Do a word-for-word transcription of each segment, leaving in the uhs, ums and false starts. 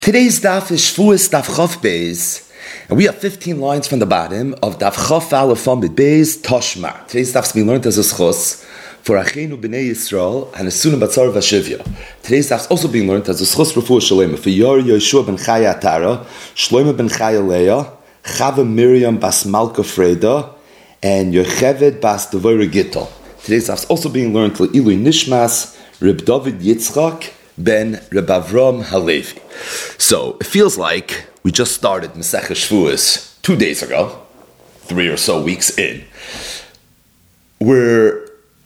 Today's daf is Shvuas Daf Chof Beis, and we have fifteen lines from the bottom of Daf Chof Aleph Amud Beis Toshma. Today's daf is being learned as a schos for Achenu B'nei Yisrael and a Sunim Batzar Vashivya. Today's daf is also being learned as a schos for Refuah Shalema for Yor Yeshua ben Chaya Tara, Shlomo ben Chaya Leah, Chava Miriam Bas Malka Freda, and Yocheved Bas Devorah Gittel. Today's daf is also being learned for Ilui Nishmas, Reb David Yitzchak ben Reb Avram Halevi. So it feels like we just started Masechah Shvuas two days ago, three or so weeks in. We're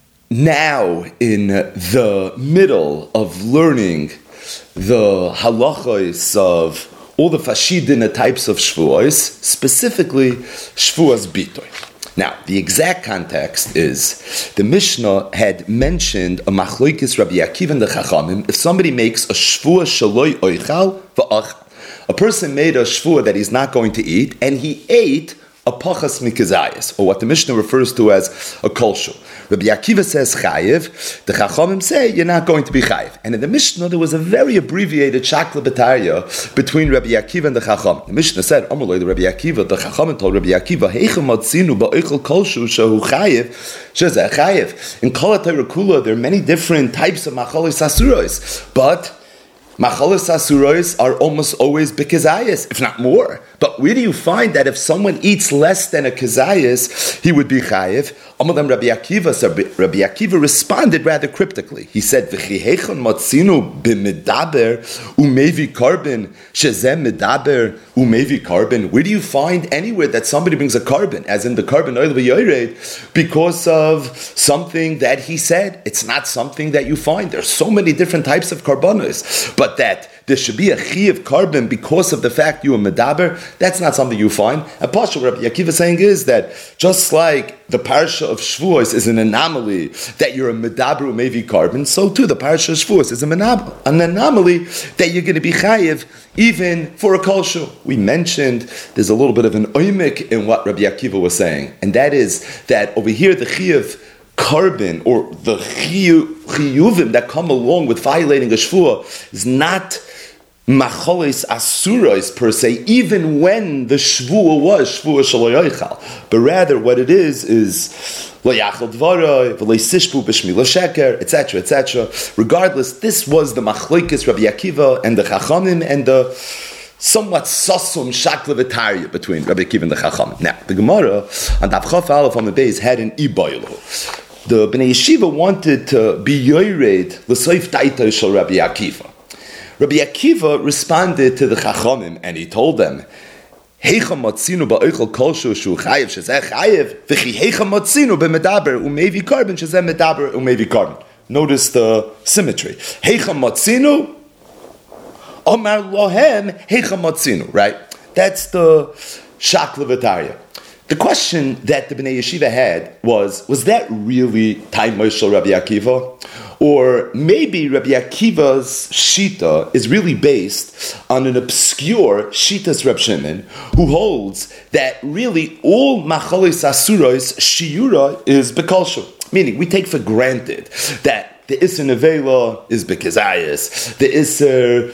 now in the middle of learning the halachos of all the fashidina types of Shvuos, specifically Shvuas Bitoy. Now, the exact context is the Mishnah had mentioned a machloikis Rabbi Akiva and the Chachamim. If somebody makes a shvua shaloi oichal v'ach, a person made a shvua that he's not going to eat, and he ate a pachas mikazayas, or what the Mishnah refers to as a kolshu. Rabbi Akiva says chayiv, the Chachamim say you're not going to be chayiv. And in the Mishnah there was a very abbreviated shakla b'tarya between Rabbi Akiva and the Chacham. The Mishnah said, Amalei the Rabbi Akiva, the Chachamim told Rabbi Akiva, Heichem matzinu ba'oichel kolshu shehu chayiv, shezeh chayiv. In Kol HaTorah Kula there are many different types of machalos asuros, but machalos asuros are almost always b'kezayis, if not more. But where do you find that if someone eats less than a kezayis, he would be chayiv? Amadam Rabbi Akiva, so Rabbi Akiva responded rather cryptically. He said, "V'chi heichon matzinu b'medaber umevi carbon shezem medaber umevi carbon." Where do you find anywhere that somebody brings a carbon, as in the carbon oil v'yored, because of something that he said? It's not something that you find. There's so many different types of carbonos, but that there should be a chi of carbon because of the fact you are medaber, that's not something you find. And Pasha, what Rabbi Akiva is saying is that just like the parasha of Shvuos is an anomaly that you're a medaber umevi carbon, so too the parasha of Shvuos is an anomaly that you're going to be chayiv even for a kolshu. We mentioned there's a little bit of an oimik in what Rabbi Akiva was saying, and that is that over here the chiyuv carbon or the chiyuvim that come along with violating a shvuah is not macholis asuros per se, even when the shvuah was shvuah shaloychal, but rather what it is is loyachal dvaray, v'leisishpu b'shmila sheker, et cetera, et cetera. Regardless, this was the machlokes Rabbi Akiva and the Chachamim and the somewhat sasum shakla v'tarya between Rabbi Akiva and the Chachamim. Now, the Gemara on Daf Chof Aleph on the base had an ibaylo. The Bnei Yeshiva wanted to be yored l'soif taita shel Rabbi Akiva. Rabbi Akiva responded to the Chachamim and he told them, Heicha matzinu ba'oichel kolshu shu chayiv shezeh chayiv v'chi heicha matzinu b'medaber umevi carbon shezeh medaber umevi carbon. Notice the symmetry. Heicha matzinu Omar lohem heicha matzinu, right? That's the shakla v'tarya. The question that the Bnei Yeshiva had was, was that really Taimah Shel Rabbi Akiva? Or maybe Rabbi Akiva's Shita is really based on an obscure Shita's Reb Shimon, who holds that really all Machalis Asuros Shiura is Bekalshu. Meaning, we take for granted that the Isser Nevela is Bekezayas, the Isser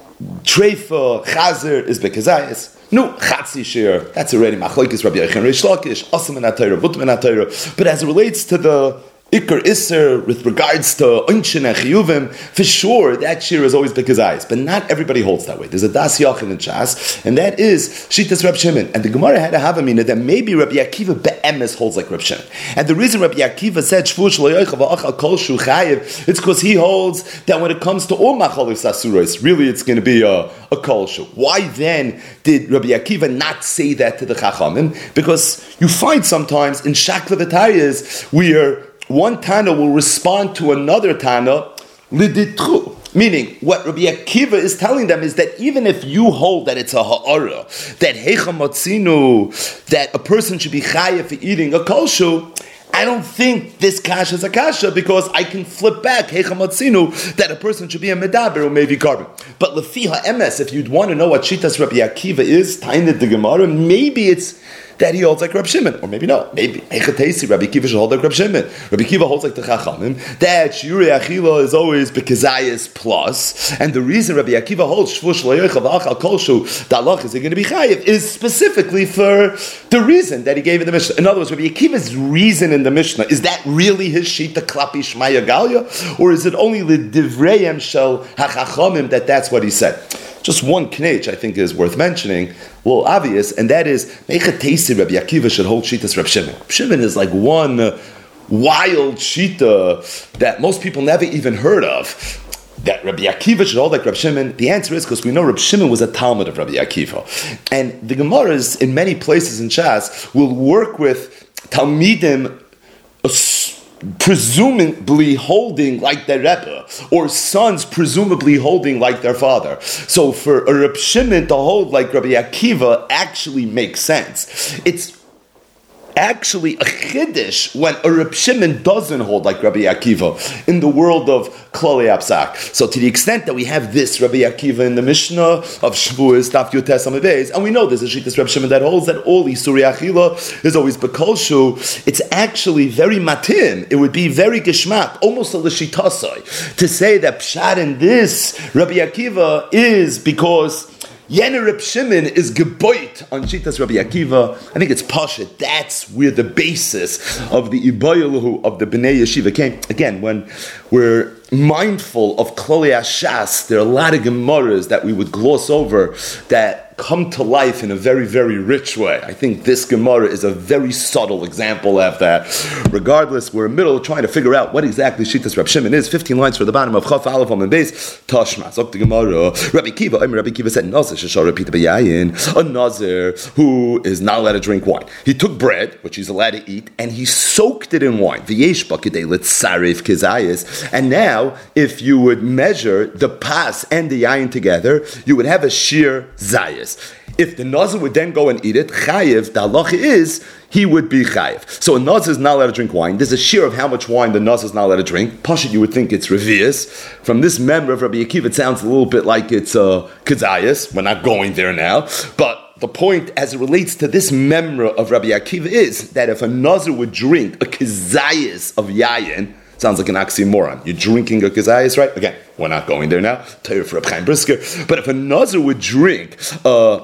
Treifa Chazer is Bekezayas. No, Chatzi Shir, that's already Machlokes Rabbi Yochanan Reish Lakish, Asam and Atayra, Vutam and Atayra. But as it relates to the Iker Isser, with regards to Unshin and Chiyuvim, for sure, that Shir is always Bekezayis. But not everybody holds that way. There's a Das Yachin in Shas, and that is Shitas Reb Shimon. And the Gemara had a Havamina that maybe Rabbi Akiva Be'emes holds like Reb Shimon. And the reason Rabbi Akiva said Shvuah Shlo Yochel V'achal Kol Shu Chayiv, it's because he holds that when it comes to all Machalos Asuros, really it's going to be a, a Kol Shu. Why then did Rabbi Akiva not say that to the Chachamim? Because you find sometimes in Shakla V'Taryas where one Tana will respond to another Tana liditru. Meaning, what Rabbi Akiva is telling them is that even if you hold that it's a ha'ara, that heicha matzinu, that a person should be chayav for eating a kolshu, I don't think this kasha is a kasha because I can flip back heicha matzinu that a person should be a medaber or maybe carbon. But lefi ha'emes, if you'd want to know what shitas Rabbi Akiva is, tained the Gemara, maybe it's that he holds like Reb Shimon, or maybe no, maybe Echatesi, Rabbi Akiva should hold like Reb Shimon. Rabbi Akiva holds like the Chachamim, that Shiurei Achila is always Bekazayis plus, and the reason Rabbi Akiva holds Shvu Shlo Yochel V'Achal Kolshu, the halach is going to be Chayiv, is specifically for the reason that he gave in the Mishnah. In other words, Rabbi Akiva's reason in the Mishnah, is that really his Shita Klapi Shmaya Galia, or is it only the Divrayim Shel HaChachamim that that's what he said? Just one knech I think is worth mentioning, a little obvious, and that is Mechatesi Rabbi Akiva should hold Shitas Reb Shimon. Reb Shimon is like one uh, wild Shita that most people never even heard of. That Rabbi Akiva should hold like Reb Shimon. The answer is because we know Reb Shimon was a Talmud of Rabbi Akiva, and the Gemaras in many places in Shas will work with Talmidim presumably holding like their Rebbe, or sons presumably holding like their father. So for a Reb Shimon to hold like Rabbi Akiva actually makes sense. It's actually a chiddush when a Reb Shimon doesn't hold like Rabbi Akiva in the world of Klali Apsak. So to the extent that we have this Rabbi Akiva in the Mishnah of Shavuos, Daf Yotes Amud Beis, and we know there's a shittas Reb Shimon that holds that all Isurei Achila is always Bekolshu, it's actually very matim. It would be very geshmak, almost a l'shitasai, to say that pshat in this Rabbi Akiva is because Yener Reb Shimon is geboit on Shitas Rabbi Akiva. I think it's Pasha. That's where the basis of the Ibayalahu of the Bnei Yeshiva came. Again, when we're mindful of Klali Ashas, there are a lot of Gemaras that we would gloss over that come to life in a very, very rich way. I think this Gemara is a very subtle example of that. Regardless, we're in the middle of trying to figure out what exactly Shitas Reb Shimon is. fifteen lines for the bottom of Chaf Aleph on the base. Tashma. Zok the Gemara. Rabbi Kiva, I mean, Rabbi Kiva said, Nazir Shashar Repeat B'Yayin, a Nazir who is not allowed to drink wine. He took bread, which he's allowed to eat, and he soaked it in wine. V'yesh b'kidei l'tzaref kizayis. And now, if you would measure the pas and the yayin together, you would have a sheer zayis. If the nazir would then go and eat it, chayiv, the halacha is, he would be chayiv. So a nazir is not allowed to drink wine. There's a shear of how much wine the nazir is not allowed to drink. Pashut, you would think it's revius. From this member of Rabbi Akiva, it sounds a little bit like it's uh, kazayas. We're not going there now. But the point as it relates to this memra of Rabbi Akiva is that if a nazir would drink a kazayas of yayin, sounds like an oxymoron. You're drinking a kazayas, right? Again, we're not going there now. Torah for Reb Chaim Brisker. But if a nazir would drink a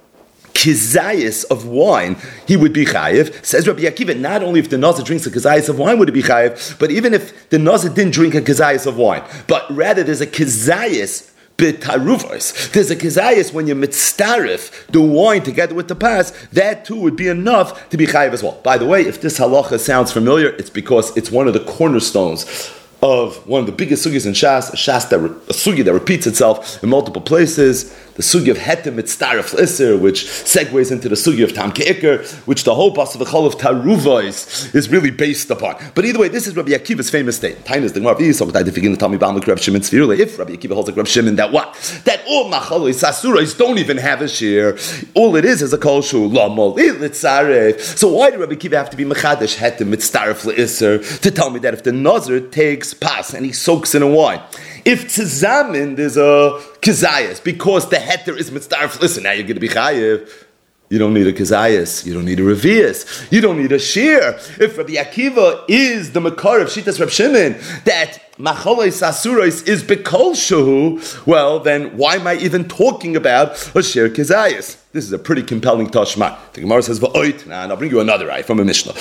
kizayas of wine, he would be chayiv. Says Rabbi Akiva, not only if the nazir drinks a kizayas of wine would he be chayiv, but even if the nazir didn't drink a kizayas of wine, but rather there's a kizayas b'taruvos. There's a kizayas when you mitztarif the wine together with the pas, that too would be enough to be chayiv as well. By the way, if this halacha sounds familiar, it's because it's one of the cornerstones of one of the biggest sugyas in Shas, a Shas that a sugya that repeats itself in multiple places. The sugya of hetem mitztarif l'isser, which segues into the sugya of tam ke'ikr, which the whole pas of the chol of taruvos is really based upon. But either way, this is Rabbi Akiva's famous statement. Tainas the Gemara v'yisok that if you're going to tell me about Reb Shimon tzvirule, if Rabbi Akiva holds like Reb Shimon, that what? That all machalos asuros don't even have a shear. All it is is a kol shu lamol litzaref. So why do Rabbi Akiva have to be mechadash hetem mitztarif l'isser to tell me that if the nazir takes pas and he soaks in a wine, if tzazamin there's a kizayas, because the heter is mitzdarf, listen, now you're going to be chayiv. You don't need a kizayas. You don't need a revius. You don't need a shear. If Rabbi Akiva is the makar of Shitas Reb Shimon, that macholos asuros is bekol shehu, well, then why am I even talking about a shear kizayas? This is a pretty compelling tashma. The Gemara says, "Va'oit," and I'll bring you another eye from a Mishnah.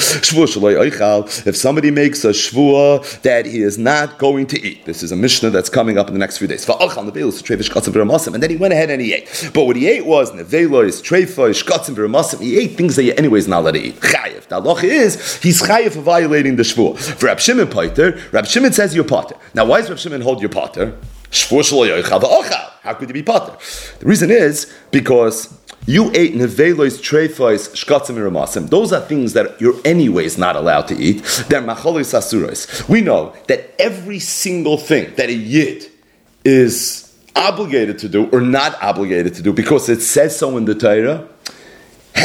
If somebody makes a shvua that he is not going to eat, this is a Mishnah that's coming up in the next few days. And then he went ahead and he ate. But what he ate was nevelos, treifos, shkatzim v'ramasim. He ate things that you're anyways not allowed to eat. Chayiv. The halacha is he's chayiv for violating the shvua. For Reb Shimon pater, Reb Shimon says you're pater. Now, why does Reb Shimon hold your pater? How could you be pater? The reason is because you ate nevelos, treifos, shkatzim v'ramasim. Those are things that you're anyways not allowed to eat. They're macholos asuros. We know that every single thing that a yid is obligated to do or not obligated to do because it says so in the Torah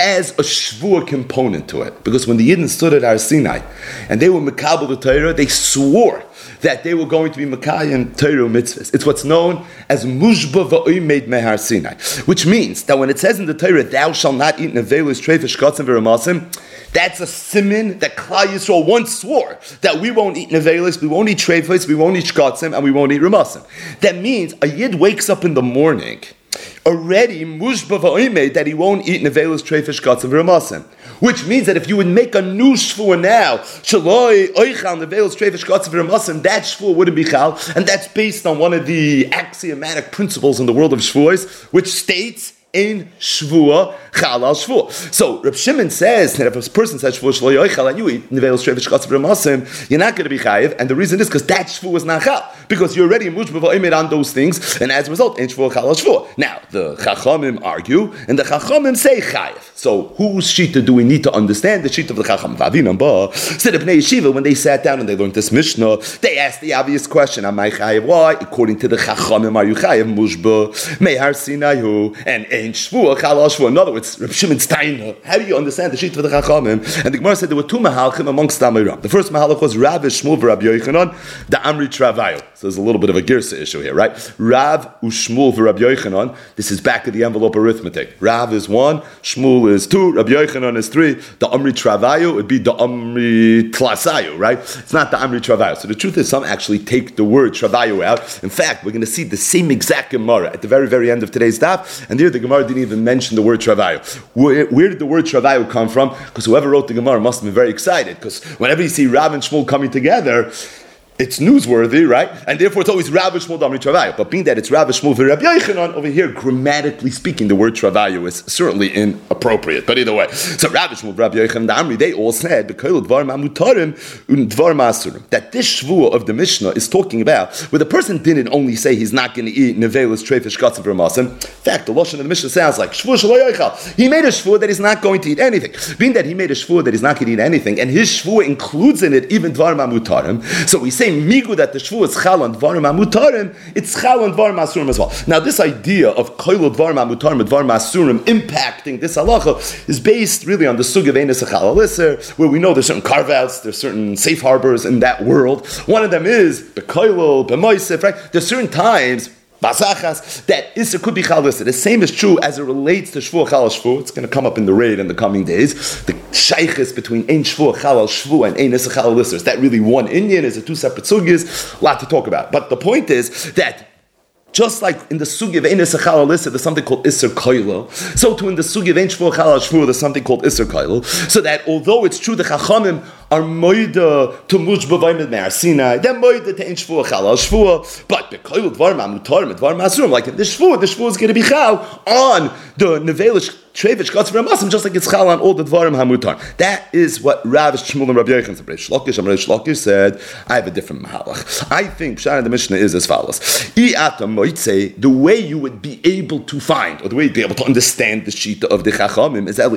has a shvua component to it. Because when the Yidden stood at Har Sinai and they were Mekabel the Torah, they swore that they were going to be Mekayim Torah mitzvahs. It's what's known as Mushba v'oimed mehar Sinai, which means that when it says in the Torah, thou shalt not eat nevelus, trefish, shkatzim, v'ramasim, that's a siman that Klal Yisrael once swore that we won't eat nevelus, we won't eat trefish, we won't eat shkatzim, and we won't eat ramasim. That means a Yid wakes up in the morning already Mushba v'oimed that he won't eat nevelus, trefish, shkatzim, v'ramasim. Which means that if you would make a new shvua now, shaloi oichal neveil strefish katzim v'ramasim, that shvua wouldn't be chal, and that's based on one of the axiomatic principles in the world of shvuas, which states in shvua chal al shvua. So Reb Shimon says that if a person says shvua shaloi oichal and you eat neveil strefish katzim v'ramasim, you're not going to be chayiv, and the reason is because that shvua is not chal, because you're already mushba v'oimed on those things, and as a result, ain't shvua chal al shvua. Now the chachamim argue, and the chachamim say chayiv. So whose shita do we need to understand? The shita of the Chacham Vavin Ba. Said of Bnei Yeshiva, when they sat down and they learned this Mishnah, they asked the obvious question: Am I chayiv? Why? According to the Chachamim, are you chayiv mushba mehar Sinayu and ein shvua chalal shvua? In other words, Reb Shimon Steiner. How do you understand the shita of the Chachamim? And the Gemara said there were two mahalchim amongst the Amiram. The first mahalch was Rav Shmuel v'Rab Yochanan, the Amri Travayo. So there's a little bit of a girsa issue here, right? Rav u'Shmuel v'Rab Yochanan. This is back of the envelope arithmetic. Rav is one, Shmuel is two, Rabbi Yochanan is three. The Amri Travayo would be the Amri Tlasayo, right? It's not the Amri Travayo. So the truth is, some actually take the word Travayo out. In fact, we're going to see the same exact Gemara at the very, very end of today's daf, and there the Gemara didn't even mention the word Travayo. Where, where did the word Travayo come from? Because whoever wrote the Gemara must have been very excited, because whenever you see Rav and Shmuel coming together, it's newsworthy, right? And therefore it's always Rav Shmuel Damri Travayo. But being that it's Rav Shmuel v'Rabbi Yochanan, over here, grammatically speaking, the word Travayo is certainly inappropriate. But either way, so Rav Shmuel v'Rabbi Yochanan Damri, they all said that this shvua of the Mishnah is talking about where the person didn't only say he's not going to eat nevelus, trefish, katzim, v'ramasim. In fact, the lashon of the Mishnah sounds like shvua shelo yochal. He made a shvua that he's not going to eat anything. Being that he made a shvua that he's not going to eat anything, and his shvua includes in it even dvarim hamutarim, so we say migu that the shvua is chal on dvarim hamutarim, it's chal on dvarim asurim as well. Now, this idea of koilo dvarim hamutarim and dvarim asurim impacting this halacha is based really on the sug of enes chal aliser, where we know there's certain carve-outs, there's certain safe harbors in that world. One of them is bekoilo, bemoisef, right? There's certain times Basachas, that Isser could be Chalisa. The same is true as it relates to Shvuah Chalal Shvuah. It's going to come up in the raid in the coming days. The shaykhis between Ein Shvuah Chalal Shvuah and Ein Isser Chalal Isser. Is that really one Indian? Is it two separate sugyas? A lot to talk about. But the point is that just like in the sugi of Ein Isser Chalal Isser, there's something called Isser Koilo. So too in the sugi of Ein Shvuah Chalal Shvuah, there's something called Isser Koilo. So that although it's true the Chachamim are moida to mushba v'oimed me'ar Sinai, they're moida to Ein Shvuah Chalal Shvuah, but the Koilo dvarim hamutarim, dvarim asurim, like in this Shvuah, the Shvuah is going to be chal on the nevelish trevish katzim v'ramasim, just like it's chal on all the dvarim hamutar. That is what Rav Shmuel and Rabbi Yochanan said. Reish Lakish, Amar Reish Lakish said, I have a different mahalach. I think Pshat in the Mishnah is as follows: the way you would be able to find, or the way you'd be able to understand the shita of the Chachamim is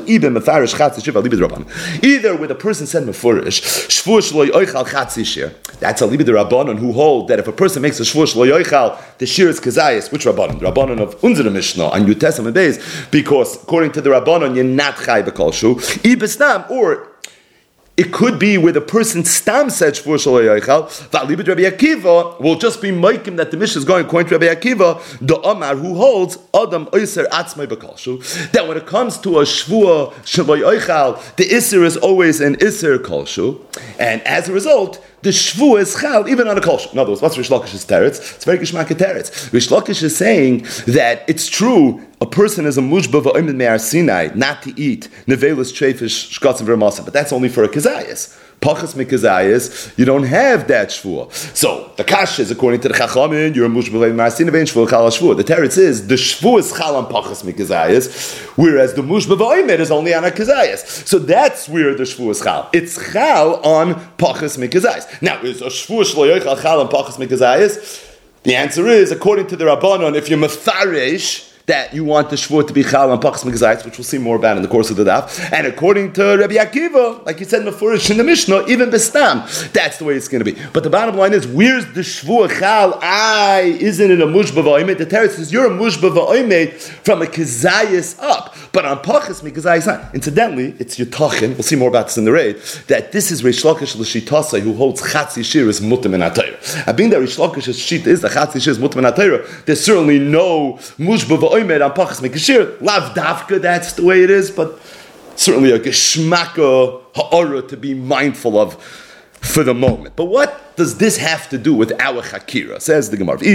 either where the person said mefurish shvuah shlo yochal chatzi shir. That's a libid rabbanon who hold that if a person makes a shvuah shlo yochal, the shir is kazayis. Which rabbanon? The rabbanon of Unzer Mishnah on Yud Testament days, because according to the rabbanon you're not chay b'kol shu ibestam, or it could be where the person stam said shvuah shelo yochal. V'alibid Rabbi Akiva will just be meikim that the Mishnah is going according to Rabbi Akiva, the Omar who holds Adam oiser atzmai b'kolshu, that when it comes to a shvuah shelo yochal, the iser is always an iser kolshu, and as a result, the shvuah is chal even on a kolshu. In other words, what's Reish Lakish's teretz? It's very gishmak teretz. Reish Lakish is saying that it's true. A person is a mushba v'oimed me'ar Sinai not to eat nevelus trefish shkatzim v'ramasim, but that's only for a kazayas. Pachas mikazayas, you don't have that shvuah. So the kash is according to the Chachamim, you're a mushba v'oimed me'ar Sinai vein shvuah chal shvuah. The teretz is the shvuah is chal on pachas mikazayas, whereas the mushba v'oimed is only on a kazayas. So that's where the shvuah is chal. It's chal on pachas mikazayas. Now, is a shvuah shlo yochal chal on pachas mikazayas? The answer is, according to the Rabbanon, if you're mefarish that you want the shvuah to be chal on pachas mikazayis, which we'll see more about in the course of the daf. And according to Rabbi Akiva, like you said mefurish in the Mishnah, even bestam, that's the way it's going to be. But the bottom line is, where's the shvuah chal? I isn't it a mushba v'oimed? The teretz says you're a mushba v'oimed from a kazayis up. but on Pachas Mikazayis not. Incidentally, it's Yitachin, we'll see more about this in the raid, that this is Reish Lakish L'Shitasa who holds Chatzi Shir is Mutam in HaTorah. And being that Reish Lakish's Shita is the Chatzi Shir is Mutam in HaTorah, there's certainly no Mushba V'oimed on Pachas Mikashir. Lav Davka, that's the way it is, but certainly a Geshmaka Ha'ara to be mindful of for the moment. But what does this have to do with our Chakira? Says the Gemara. Now,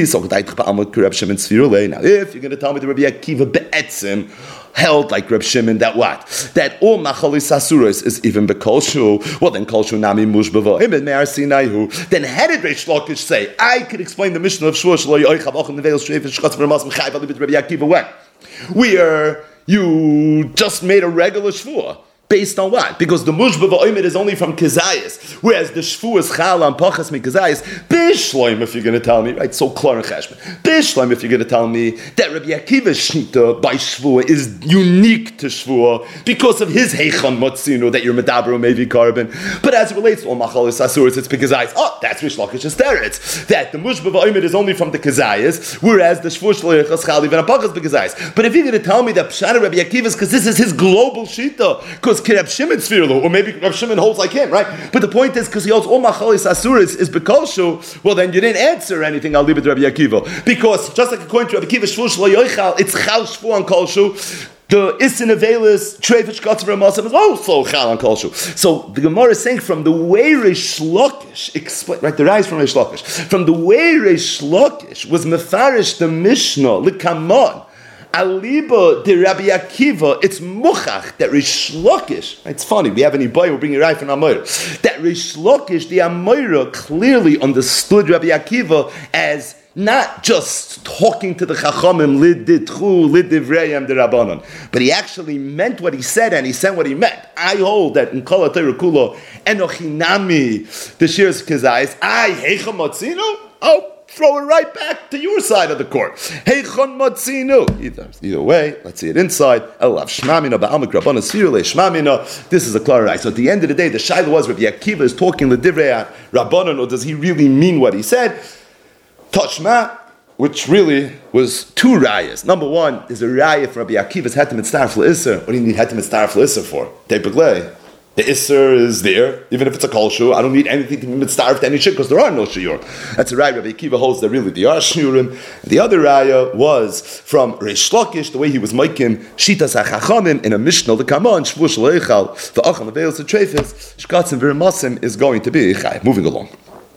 if you're going to tell me the Rabbi Akiva Be'etzim held like Reb Shimon that what? That all Machalis Asuros is even Bekolshu. Well, then Kolshu Nami Mushbava. Then how did Reish Lakish say? I could explain the mission of Shua Shlo Yoichav Ochel Neveil Shreif Shchotz V'Ramas M'Chayv Alibit Rabbi Akiva when? Where you just made a regular Shvua. Based on what? Because the Mushba V'Oimed is only from Kezayis, whereas the Shvu is Chal on Pachas Mikazayis. Bishloim, if you're going to tell me, right? So Klar and Cheshman. Bishloim, if you're going to tell me that Rabbi Akiva's Shita by Shvua is unique to Shvua because of his Heichon Motzino that you're Medabro maybe carbon. But as it relates to all Machalis Asuris, it's Mikazayis. Oh, that's Rish Lakish's teretz. That the Mushba V'Oimed is only from the Kezayis, whereas the Shvu Shloich is Chal even on Pachas Mikazayis. But if you're going to tell me that Pshara Rabbi Akiva is because this is his global Shita, because Reb Shimon Tzvirlu, or maybe Reb Shimon holds like him, right? But the point is, because he holds all Machalis Asuris is Bekolshu, well then you didn't answer anything, I'll leave it to Rabbi Akiva. Because, just like according to Rabbi Akiva, Shvu Shlo Yoichal, it's Chal Shvu on Kolshu, the Isin Avelis, Trevish Kotzer Ramasam is also Chal on Kolshu. So the Gemara is saying from the way Reish Lakish, explain, right, the rise from Reish Lakish, from the way Reish Lakish was Mefarish the Mishnah, L'Kamon, Aliba de Rabbi Akiva, it's muchach that Reish Lakish. It's funny, we have any boy, we'll bring you right from Amoira. That Reish Lakish, the Amoira, clearly understood Rabbi Akiva as not just talking to the Chachamim, lid ditchu, lid divrayim de Rabbanon, but he actually meant what he said, and he said what he meant. I hold that in Kol HaTorah Kulo, enochinami, the Shiras Kezayis, I heicham motzinu, oh, throw it right back to your side of the court. Heichon motzinu. Either, either way, let's see it inside. Elav shmamina ba'amak rabbanon sirule shmamina. This is a clear right. So at the end of the day, the shaila was Rabbi Akiva is talking the divrei rabbanon, or does he really mean what he said? Toshma, which really was two rayas. Number one is a raya from Rabbi Akiva's hetem mitzdarf l'isser. What do you need hetem mitzdarf l'isser for? Tepeglei. The Isser is there, even if it's a kol shu. I don't need anything to be mitzdarf to any shit because there are no shiur. That's a raya Rabbi Akiva holds that really there are shiurim. The other raya was from Reish Lakish, the way he was making shitas hachachamim in a mishnah. The kamon shvu shleichal the acham aveils the trefes shkatzim v'remasim is going to be chay. Moving along.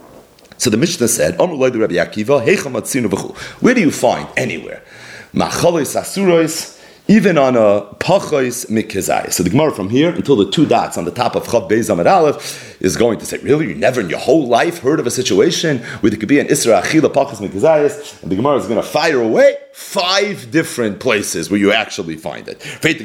So the Mishnah said, Amr loy the Rabbi Akiva heicham matzinu v'chu. Where do you find anywhere machalos asuros? Even on a pachos mikazai. So the Gemara from here until the two dots on the top of Chav Beis Amud Aleph is going to say, really, you never in your whole life heard of a situation where there could be an Isra Achila pachos mikazayis, and the Gemara is going to fire away five different places where you actually find it.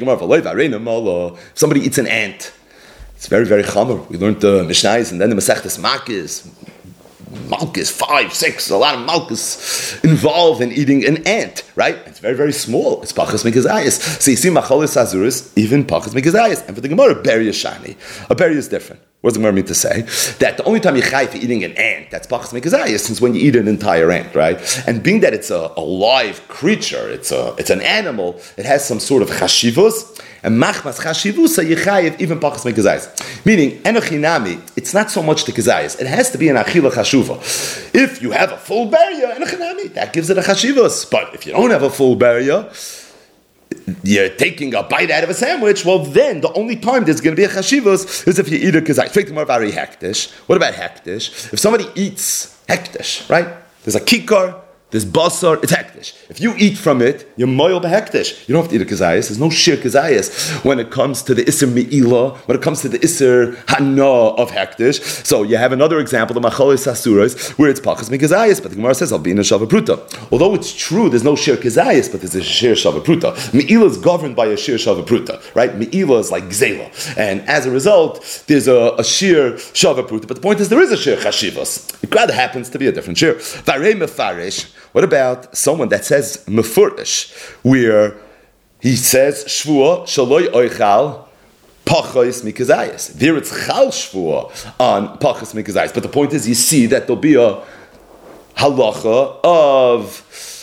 If somebody eats an ant, it's very, very chamer. We learned the Mishnayos and then the Masechtas Makis. Malchus, five, six, a lot of Malchus involved in eating an ant, right? It's very, very small. It's Pachas Mikazayis. So you see, Macholis Azuris, even Pachas Mikazayis. And for the Gemara, a berry is shani. A berry is different. What does the Gemara mean to say? That the only time you chai for eating an ant, that's Pachas Mikazayis, since when you eat an entire ant, right? And being that it's a, a live creature, it's a it's an animal, it has some sort of chashivus, and machmas chashivusa yichayev even Pachas Mikazayis. Meaning, enochinami, it's not so much the kazayis, it has to be an achila chashuva. If you have a full barrier, enochinami, that gives it a chashivus. But if you don't have a full barrier, you're taking a bite out of a sandwich, well then, the only time there's going to be a chashivus is if you eat a kazayis. What about hektish? If somebody eats hektish, right? There's a kikar, there's basar, it's hektish. If you eat from it, you're moyel behektish. You don't have to eat a kazayis. There's no shir kazayis when it comes to the iser me'ilah, when it comes to the iser hana of hektish. So you have another example, the macholis asuras, where it's pachas mikazayis, but the Gemara says, I'll be in a shavapruta. Although it's true, there's no shir kazayis, but there's a shir shavapruta. Me'ilah is governed by a shir shavapruta, right? Me'ilah is like gzela. And as a result, there's a, a shir shavapruta. But the point is, there is a shir chashivas. It rather happens to be a different shir. Varei mefarish. What about someone that says mefurish, where he says shvua shaloi oichal pachos mikazayis? There it's chal shvua on pachos mikazayis. But the point is, you see that there'll be a halacha of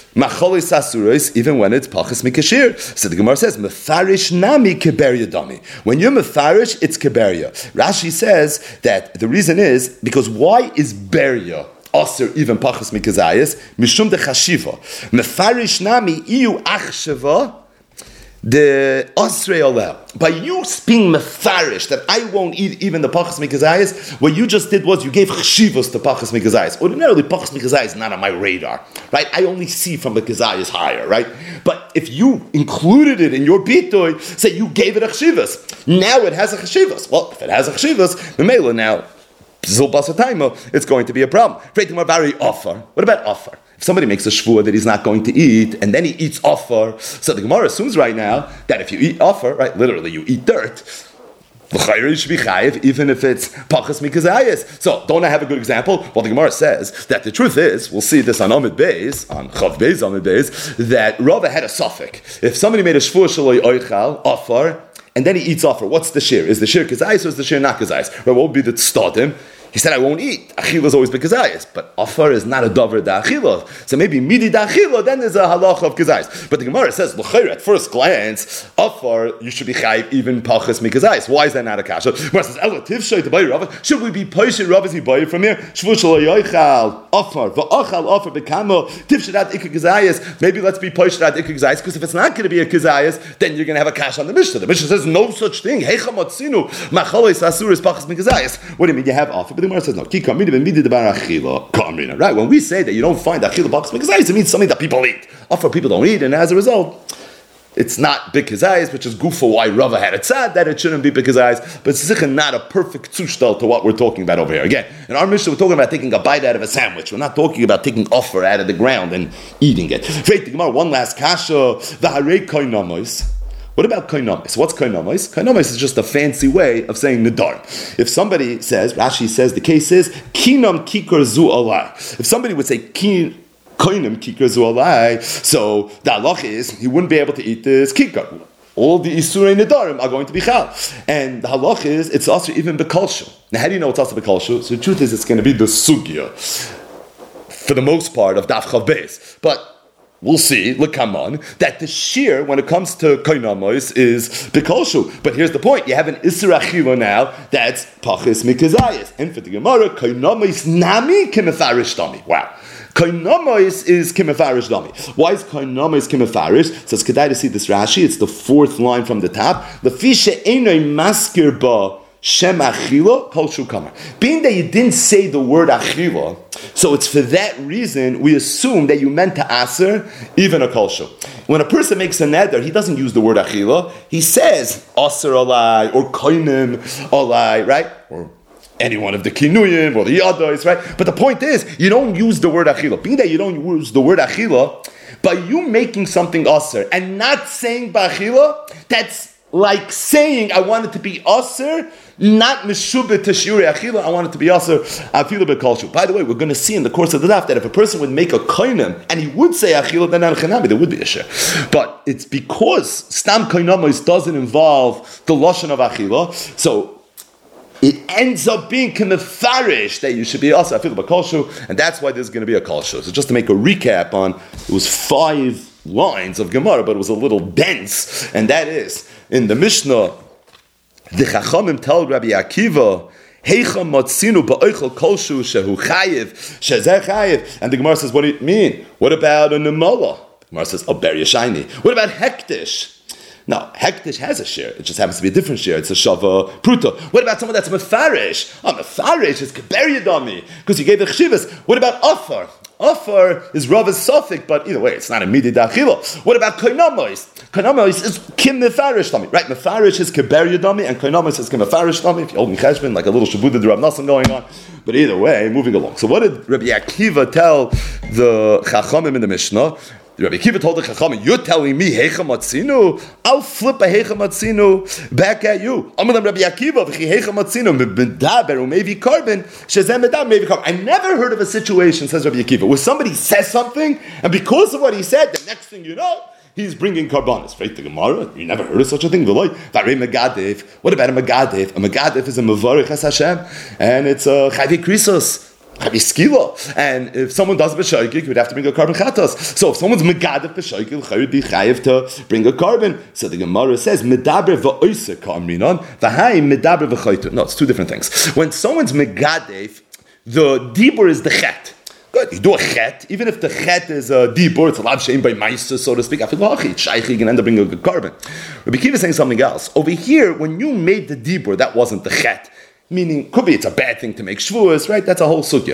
Macholis asuros, even when it's pachas mikashir. So the Gemara says, mefarish nami keberia dami. When you're mefarish, it's keberia. Rashi says that the reason is because why is beria aser even pachas mikazayis? Mishum de chashiva. Mefarish nami iu achshava. The Asrei Oleh. By you being mefarish that I won't eat even the pachas mikazayis, what you just did was you gave chshivos to pachas mikazayis. Ordinarily, pachas mikazayis is not on my radar, right? I only see from the kazayis higher, right? But if you included it in your bitoy, say you gave it a chshivos, now it has a chshivos. Well, if it has a chshivos, the mela now, it's going to be a problem. What about offer? If somebody makes a shvua that he's not going to eat, and then he eats offer, so the Gemara assumes right now that if you eat offer, right, literally you eat dirt, you should be chayiv, even if it's pachas mikazayis. So, don't I have a good example? Well, the Gemara says that the truth is, we'll see this on Amid Beis, on Chav Beis Amid Beis, that Rava had a suffix. If somebody made a shvua shaloi oichal, offer, and then he eats offer, what's the shir? Is the shir kazayis or is the shir not kazayis? Right, what would be the stadim? He said, I won't eat. Achila is always bekazayis. But offer is not a dover da achila. So maybe midi da achila, then there's a halacha of kazayis. But the Gemara says, l'chayr, at first glance, offer, you should be chayiv even pachas mikazayis. Why is that not a kasha? The Gemara says, ela tivshay to buy Rava. Should we be poishet Rava as he buy from here? Shvu shalo yoichal, offer, va'achal offer bekamo, tivshay dat ikka kazayis. Maybe let's be poishet dat ikka kazayis, because if it's not going to be a kazayis, then you're going to have a kasha on the Mishnah. The Mishnah says no such thing. Heicha matzinu, macholis asuris pachas mikazayis. What do you mean you have offer? But the Gemara says no. Right? When we say that you don't find achila pachas mikazayis, it means something that people eat. Offer people don't eat, and as a result, it's not big kazayis, which is good for why Rava had it said that it shouldn't be big kazayis, but it's sicher not a perfect zushtal to what we're talking about over here. Again, in our Mishnah, we're talking about taking a bite out of a sandwich. We're not talking about taking offer out of the ground and eating it. One last kasha, v'harei koinamos. What about koinomis? What's koinomis? Koinomis is just a fancy way of saying nidar. If somebody says, Rashi says, the case is, kinam kikar zu alai. If somebody would say, kin, koinim kikar zu alai, so the halach is, he wouldn't be able to eat this kikar. All the isurei nidarim are going to be chal. And the halach is, it's also even bekalshu. Now, how do you know it's also bekalshu? So the truth is, it's going to be the sugya, for the most part, of daf chav beis. But we'll see, look, come on, that the shear, when it comes to koinamos, is bikolshu. But here's the point, you have an isra achila now, that's pachis mikazayis. And for the Gemara, koinamos nami kimefarish dami. Wow. Koinamos is kimefarish dami. Why is koinamos kimefarish? So it's kedai to see this Rashi, it's the fourth line from the top. The fisha einoi maskir ba Shem achila, kol shu kamar. Being that you didn't say the word achila, so it's for that reason we assume that you meant to aser even a kol shu. When a person makes a neder, he doesn't use the word achila. He says aser alai or koinim alai, right? Or any one of the kinuyim or the yados, right? But the point is, you don't use the word achila. Being that you don't use the word achila, by you making something aser and not saying ba'achila, that's like saying I want it to be aser, not meshubah to shiurei achila. I want it to be aser afilu bekolshu. By the way, we're going to see in the course of the daf that if a person would make a koinem and he would say achila, then al-chanami, there would be a shir. But it's because stam koinamos doesn't involve the lashon of achila, so it ends up being kemefarish that you should be aser afilu bekolshu, and that's why there's going to be a kolshu. So just to make a recap on, it was five lines of Gemara, but it was a little dense, and that is in the Mishnah. The Chachamim tell Rabbi Akiva, Heicha matzinu ba'oichel kolshu shehu chayiv shezeh chayiv, and the Gemara says, what do you mean? What about a nemola? The Gemara says, oh, ber yashayni. What about hektish? Now, hektish has a share. It just happens to be a different share. It's a shava pruta. What about someone that's mefarish? Oh, mefarish is keber yadami because you gave the chshivas. What about offer? Offer is Rava's suffix, but either way, it's not a midi da'achila. What about koinamos? Koinamos is kim mefarish dami, right? Mefarish is keber yadami, and koinamos is kim mefarish dami. If you're holding cheshbon, like a little shabuda Rav Nassim going on. But either way, moving along. So what did Rabbi Akiva tell the Chachamim in the Mishnah? Rabbi Akiva told the Chachamim, you're telling me heicha matzinu? I'll flip a heicha matzinu back at you. Amalam Rabbi Akiva, v'chi heicha matzinu medaber umevi karbon shezem medaber umevi karbon. I never heard of a situation, says Rabbi Akiva, where somebody says something, and because of what he said, the next thing you know, he's bringing karbanis. Right, the Gemara, you never heard of such a thing. What about a megadev? A megadev is a mevarich as Hashem, and it's a chayvi krisos. And if someone does b'shoigig, you would have to bring a carbon chatos. So if someone's megadef b'shoigig, he would be chayiv to bring a carbon. So the Gemara says, medaber v'oise ka'amrinon, v'hai medaber v'choytu. No, it's two different things. When someone's megadef, the dibur is the chet. Good, you do a chet, even if the chet is a dibur, it's a lav shein by ma'isa, so to speak. I feel like it's shaykh, you can end up bringing a good carbon. Rabbi Kiva is saying something else. Over here, when you made the dibur, that wasn't the chet. Meaning, could be it's a bad thing to make shvuas, right? That's a whole sugya.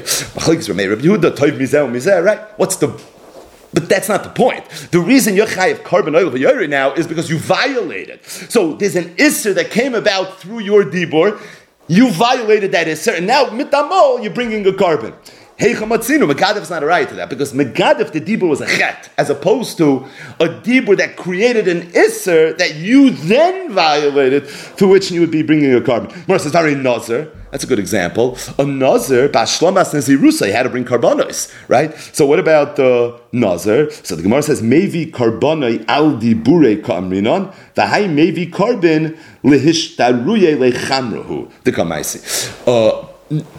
Right? What's the... But that's not the point. The reason you're chayiv carbon oil for Yoרי now is because you violated. So there's an isser that came about through your dibur. You violated that isser, and now mitamol, you're bringing a carbon. Heicha matzinu, Megadef is not a right to that, because Megadef, the dibur was a chet, as opposed to a dibur that created an isser that you then violated, through which you would be bringing a carbon. Mora says, very nazar. That's a good example. A nazar, bashlomas nezirusa, he had to bring carbonos, right? So what about the uh, nazar? So the Gemara says, mevi carbonoi al dibure ka'amrinon, v'hai mevi carbon lehishtaruye lechamrohu. The kamaisi. Uh,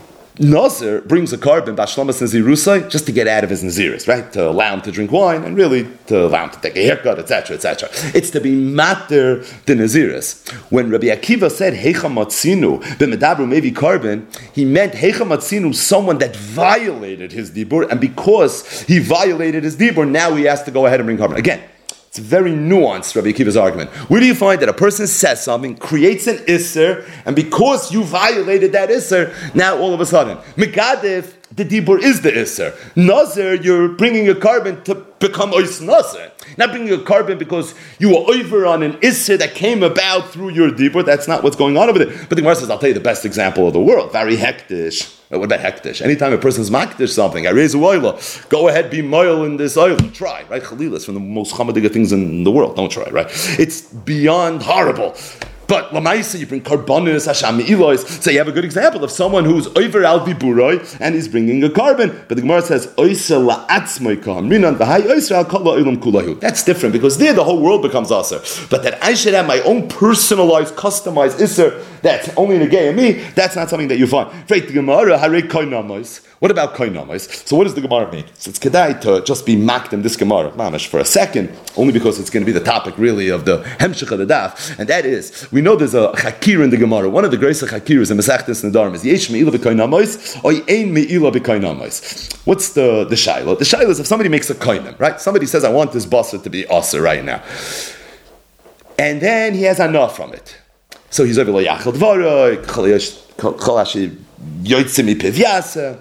Nazir brings a carbon, Bashlomas Nazirusai, just to get out of his Naziris, right? To allow him to drink wine and really to allow him to take a haircut, et cetera, et cetera. It's to be matter the Naziris. When Rabbi Akiva said, Heicha Matzinu, b'medabru mevi carbon, he meant Heicha Matzinu, someone that violated his dibur, and because he violated his dibur, now he has to go ahead and bring carbon. Again, it's very nuanced, Rabbi Akiva's argument. Where do you find that a person says something, creates an isser, and because you violated that isser, now all of a sudden, Megadef, the dibur is the isser. Nazir, you're bringing a carbon to become ois nazir. Not bringing a carbon because you were over on an isser that came about through your dibur. That's not what's going on over there. But the Gemara says, I'll tell you the best example of the world. Very hektish. What about hektish? Anytime a person's makdish something, I raise a oil, go ahead, be moil in this oil. Try, right? Chalila is from the most chamadiga things in the world. Don't try, right? It's beyond horrible. But lamaisa, you bring karbonis, hasham ilois. So you have a good example of someone who's over al diburoi and he's bringing a carbon. But the Gemara says oisa la'atzmoi kamrinan v'hai oisa al kol ha'ilam kulahu. That's different because there the whole world becomes aser. But that I should have my own personalized, customized iser that's only in a gay and me. That's not something that you find. Right, the Gemara harei koinamos. What about koinamos? So what does the Gemara mean? So it's kedai to just be maked in this Gemara, mamash, for a second, only because it's going to be the topic really of the hemshech of the daf, and that is, we know there's a chakir in the Gemara. One of the greatest chakiras in Masechtas Nedarim is yesh me'ila b'koinamos or ein me'ila b'koinamos. What's the the shaila? The shaila is if somebody makes a koinem, right? Somebody says, I want this basar to be aser right now, and then he has enough from it. So he's over layachal dvaroi, chalashi yotzim ipivyasa.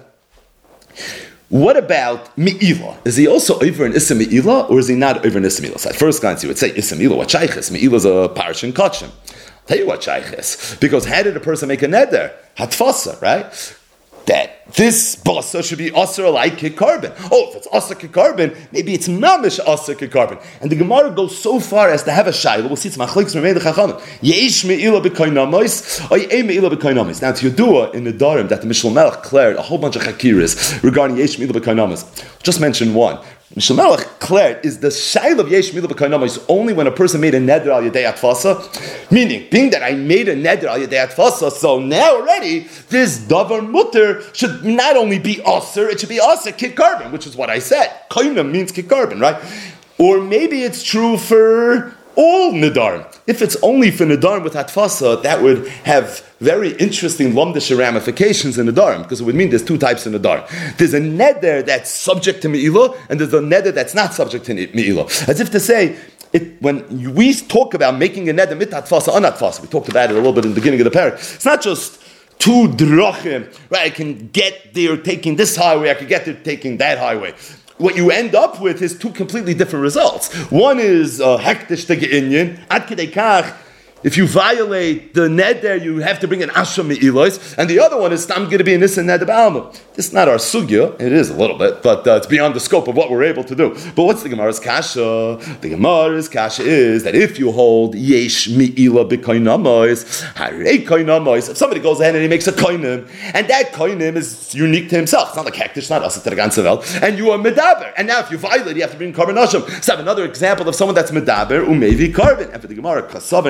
What about Me'ila? Is he also over an Issa Me'ila, or is he not over an Issa Me'ila? So at first glance, you would say, Issa Me'ila, what shayches? Me'ila is a parshin kachim. I'll tell you what shayches. Because how did a person make a neder? Hatfasa, right? That this basa should be asr like carbon. Oh, if it's asr carbon, maybe it's mamish asr carbon. And the Gemara goes so far as to have a shayla. We'll see it's machliks from the chachamim. Yesh me'ila b'koinamos, or ye'e me'ila b'koinamos. Now, to Yodua in the Darim that the Mishnah Melech declared a whole bunch of chakiras regarding yesh me'ila b'koinamos. Just mention one. Mishnah Melech declared is the shayla of yesh me'ila b'koinamos only when a person made a neder al yedei atfasa. Meaning, being that I made a neder al yedei atfasa, so now already this davar mutter should not only be aser, it should be aser kik carbon, which is what I said. Koinam means kik carbon, right? Or maybe it's true for all nedarim. If it's only for nedarim with hatfasa, that would have very interesting lumdish ramifications in nedarim, because it would mean there's two types of nedarim. There's a neder that's subject to me'ilah, and there's a neder that's not subject to me'ilah. As if to say, It, when we talk about making a neder mit hatfasa on hatfasa, we talked about it a little bit in the beginning of the parak. It's not just two drachim, right? I can get there taking this highway, I can get there taking that highway. What you end up with is two completely different results. One is hektish uh, tege'inyan, ad kedei kach. If you violate the neder, you have to bring an asham me'ilos, and the other one is stam going to be an issa neder ba'alma. This is not our sugya. It is a little bit, but uh, it's beyond the scope of what we're able to do. But what's the Gemara's kasha? The Gemara's kasha is that if you hold yesh me'ila b'koinamos, harei koinamos, if somebody goes ahead and he makes a koinim, and that koinim is unique to himself, it's not like hektish, not asa tergansevel, and you are medaber, and now if you violate, you have to bring carbon asham. So I have another example of someone that's medaber umevi carbon, and for the Gemara kasavar im ila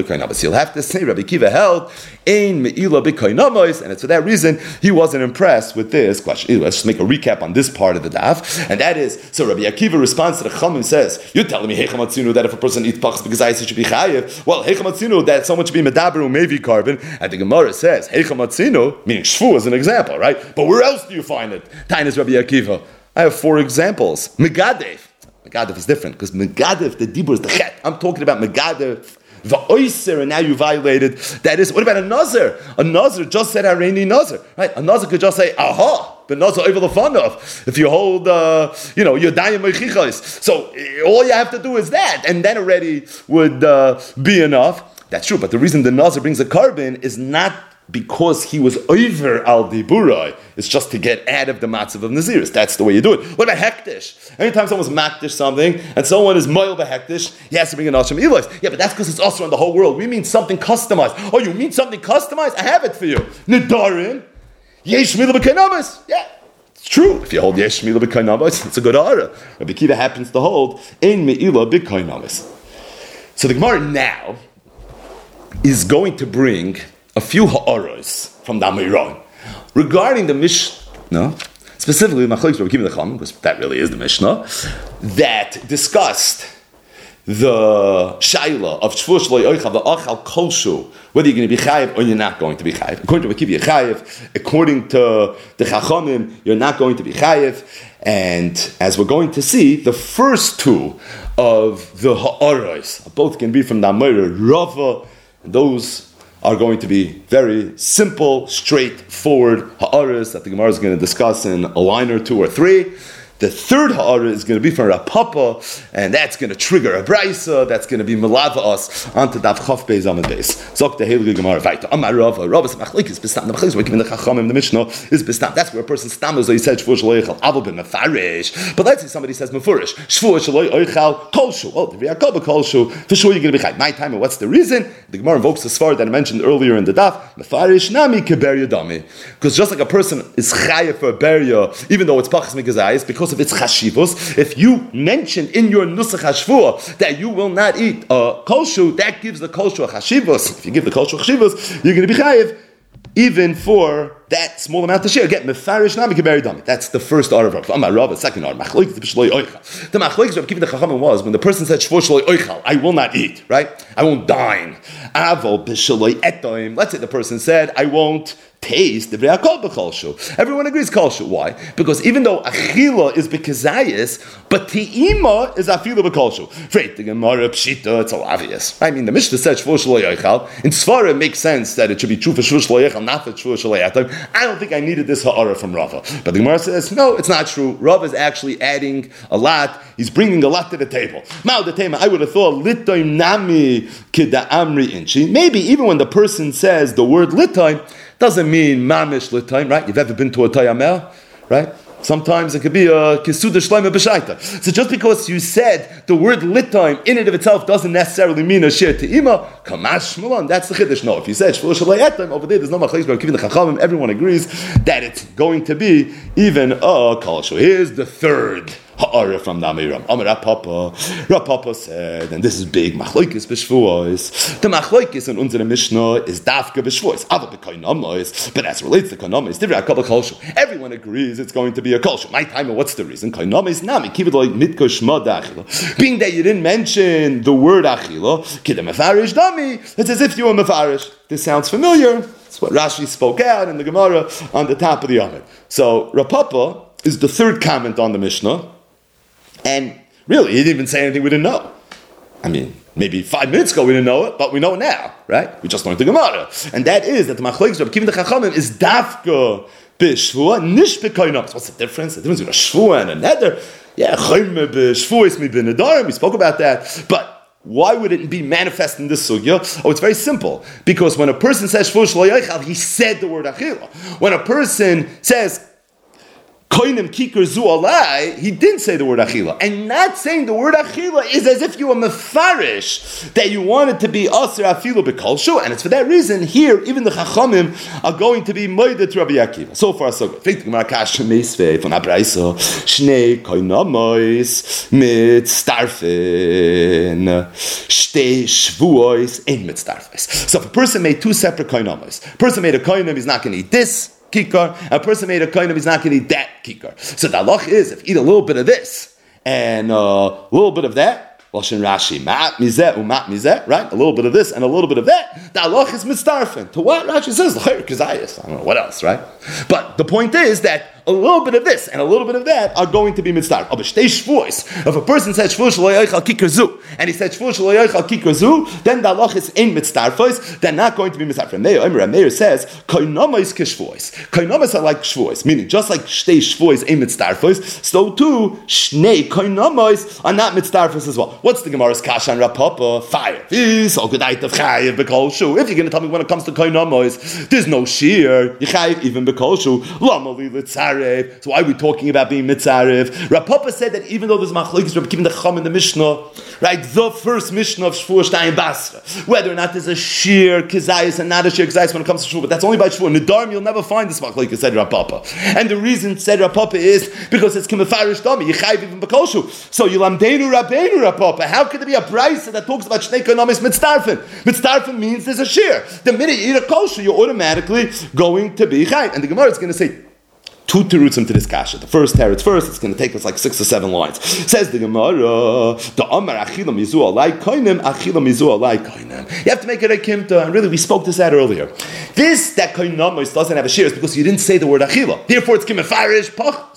b'kainamos. You'll have to say Rabbi Akiva held ein me'ila b'kainamos, and it's for that reason he wasn't impressed with this question. Let's just make a recap on this part of the daf, and that is, so Rabbi Akiva responds to the Chachamim, says, you're telling me heicha matzinu that if a person eats pachas because I should be chayiv, well, heicha matzinu that someone should be medaber or maybe carbon, and the Gemara says, heicha matzinu, meaning shvu is an example, right? But where else do you find it? Tainas Rabbi Akiva. I have four examples. Megadev. Megadev is different, because Megadev, the dibur is the chet. I'm talking about Megadev, the oiser, and now you violated. That is, what about a nazir? A nazir just said Hareini nazir, right? A nazir could just say, aha, but nazir over the fun of. If you hold, uh, you know, your dayim mechichos. So all you have to do is that, and then already would uh, be enough. That's true, but the reason the nazir brings a carbon is not because he was over al diburai. It's just to get out of the matzav of naziris. That's the way you do it. What about hektish? Anytime someone's makdish something and someone is moil b'hektish, he has to bring an asham ilos. Yeah, but that's because it's also on the whole world. We mean something customized. Oh, you mean something customized? I have it for you. Nidarim, yesh mila b'kainamos. Yeah, it's true. If you hold yesh mila b'kainamos, it's a good ara. Rabbi Akiva happens to hold ein meila b'kainamos. So the Gemara now is going to bring a few ha'aros from the Amiron regarding the Mishnah, specifically Machlokes Rabbi Akiva the Chachamim, because that really is the Mishnah, that discussed the shaila of shvu shlo yochal v'achal kolshu, whether you're going to be chayiv or you're not going to be chayiv. According to Rabbi Akiva, you're chayiv. According to the Chachamim, you're not going to be chayiv. And as we're going to see, the first two of the ha'aros both can be from the Amira Rava, and those are going to be very simple, straightforward ha'aras that the Gemara is going to discuss in a line or two or three. The third ha'ara is going to be from Rav Papa, and that's going to trigger a brisa. That's going to be melava us onto Daf Chaf Beis Amud Beis. Zok the Heilige Gemara Vayta. Amar Rava, Rava Machlokes Bestam. The Machlokes we're given the Chachamim, the Mishnah is Bestam. That's where a person stammers. So he said Shvu Shelo Yochal Avol B'Mefarish. But let's say somebody says Mefurish Shvu Shelo Yochal Kolshu. Oh, the V'Yakol Kolshu. For sure you're going to be chayv. My time. What's the reason? The Gemara invokes the svar that I mentioned earlier in the Daf. Mefarish Nami Keber Yadami. Because just like a person is chayav for a beria, even though it's Pachas Mikazayis, because of its chashivos, if you mention in your nusach hashvua that you will not eat a kolshu, that gives the kolshu a chashivos. If you give the kolshu a chashivos, you're going to be chayiv even for that small amount of share. Again, mefarish nami keberi dami. That's the first order of Rav. Amar Rav, second order. Machlokes b'shloi oichal. The machlokes Rav Akiva the Chachamim was when the person said shvur shloi oichal, I will not eat, right? I won't dine. Avol b'shloi etoim. Let's say the person said, I won't taste the V'Yakol b'kolshu. Everyone agrees kolshu. Why? Because even though achila is b'kezayis, but ti'ima is afila b'kolshu. Freit the Gemara pshita, it's all obvious. I mean, the Mishnah said shvur shloi oichal. In Sfara, it makes sense that it should be true for shvur shloi oichal, not for shvur shloi etoim. I don't think I needed this ha'ara from Rava. But the Gemara says, no, it's not true. Rava is actually adding a lot. He's bringing a lot to the table. Ma'u the tema, I would have thought, litoim nami kida amri inchi. Maybe even when the person says the word litoim, doesn't mean mamish litoim, right? You've ever been to a tayamel, right? Sometimes it could be a kisuda shleima b'shaita. So just because you said the word litoim in and of itself doesn't necessarily mean a shir te'ima, kamash shmalon, that's the chiddush. No, if you said shvur shalei etim, over there there's no machlokes, but given the chachamim, everyone agrees that it's going to be even a kolshu. Here's the third ha'ara from the Amiram. Amar Rav Papa. Rav Papa said, and this is big, machlokes b'shvuos. The machlokes in unsere Mishnah is dafka b'shvuos. Ava b'kainamos, but as relates to kainamos, divrei hakol kolshu. Everyone agrees it's going to be a kolshu. My time, what's the reason? Kainamos nami keep it like mitkosh shma da'achila. Being that you didn't mention the word achila, kidem mefarish dami. It's as if you were mefarish. This sounds familiar. It's what Rashi spoke out in the Gemara on the top of the Amid. So Rav Papa is the third comment on the Mishnah. And really, he didn't even say anything we didn't know. I mean, maybe five minutes ago we didn't know it, but we know it now, right? We just learned the Gemara. And that is that the Machlokes Rabbi Akiva the Chachamim is dafka b'shvua, nish b'kainamos. What's the difference? The difference between a shvua and a neder? Yeah, chayme b'shvuos mi b'nedarim. We spoke about that. But why would it be manifest in this sugya? Oh, it's very simple. Because when a person says shvur shlo yochal, he said the word achila. When a person says Koinim kikar zu alai, he didn't say the word achila. And not saying the word achila is as if you were mefarish, that you wanted to be aser afilu b'kol shu. And it's for that reason here, even the chachamim are going to be moeded to Rabbi Akiva. So far, so good. Fragt the Gemara kasha meisvei von Abraisa, shnei koinamois mitzdarfen, shtei shvuois ein mitzdarfes. So if a person made two separate koinamois, a person made a koinim, he's not going to eat this kikar, a person made a koinim, he's not going to eat that kikar. So the halach is, if you eat a little bit of this and uh, a little bit of that, Lashon Rashi, mat mizeh umat mizeh, right? A little bit of this and a little bit of that, the halach is mitzdarfen. To what Rashi says, l'chayr kazayis. I don't know what else, right? But the point is that a little bit of this and a little bit of that are going to be mitzdarf. If a person says shvuos lo yochal kikar zu, and he said shvuos lo yochal kikar zu, then the halach is in mitzdarfos. They're not going to be mitzdarf. Meir, Meir says koinomas kishvuos. Koinomas are like shvuos, meaning just like shtei shvuos in mitzdarfos, so too shnei koinomas are not mitzdarfos as well. What's the Gemara's kasha and Rapapa? Fire. This all gedait of chayiv b'kol shu. If you're going to tell me when it comes to koinomas, there's no shear. You chayiv even b'kol shu. Lama li litzar. So why are we talking about being mitzarev? Rapapa said that even though there's machlokes, Rabbi Kiva the Chum in the Mishnah, right, the first Mishnah of Shvuah Shtayim Basra, whether or not there's a sheer kizayis and not a sheer kizayis when it comes to Shvuah, but that's only by Shvuah. In the Dharm, you'll never find this machlokes, said Rapapa. And the reason said Rapapa is because it's kimefarish dami, yichayv even b'kolshu. So yilamdeinu rabbeinu Rapapa. How could there be a brayso that talks about shnei konomis mitzdarfen? Mitzdarfen means there's a sheer. The minute you eat a kosher, you're automatically going to be chayv. And the Gemara is going to say two terutzim to this kasha. The first teretz first, it's going to take us like six or seven lines. Says the Gemara, the Amar achila mizu alai koinem, achila mizu alai koinem. You have to make it a kimta, and really we spoke this out earlier. This, that koinamos doesn't have a shear, is because you didn't say the word achila. Therefore it's kimefarish, pach,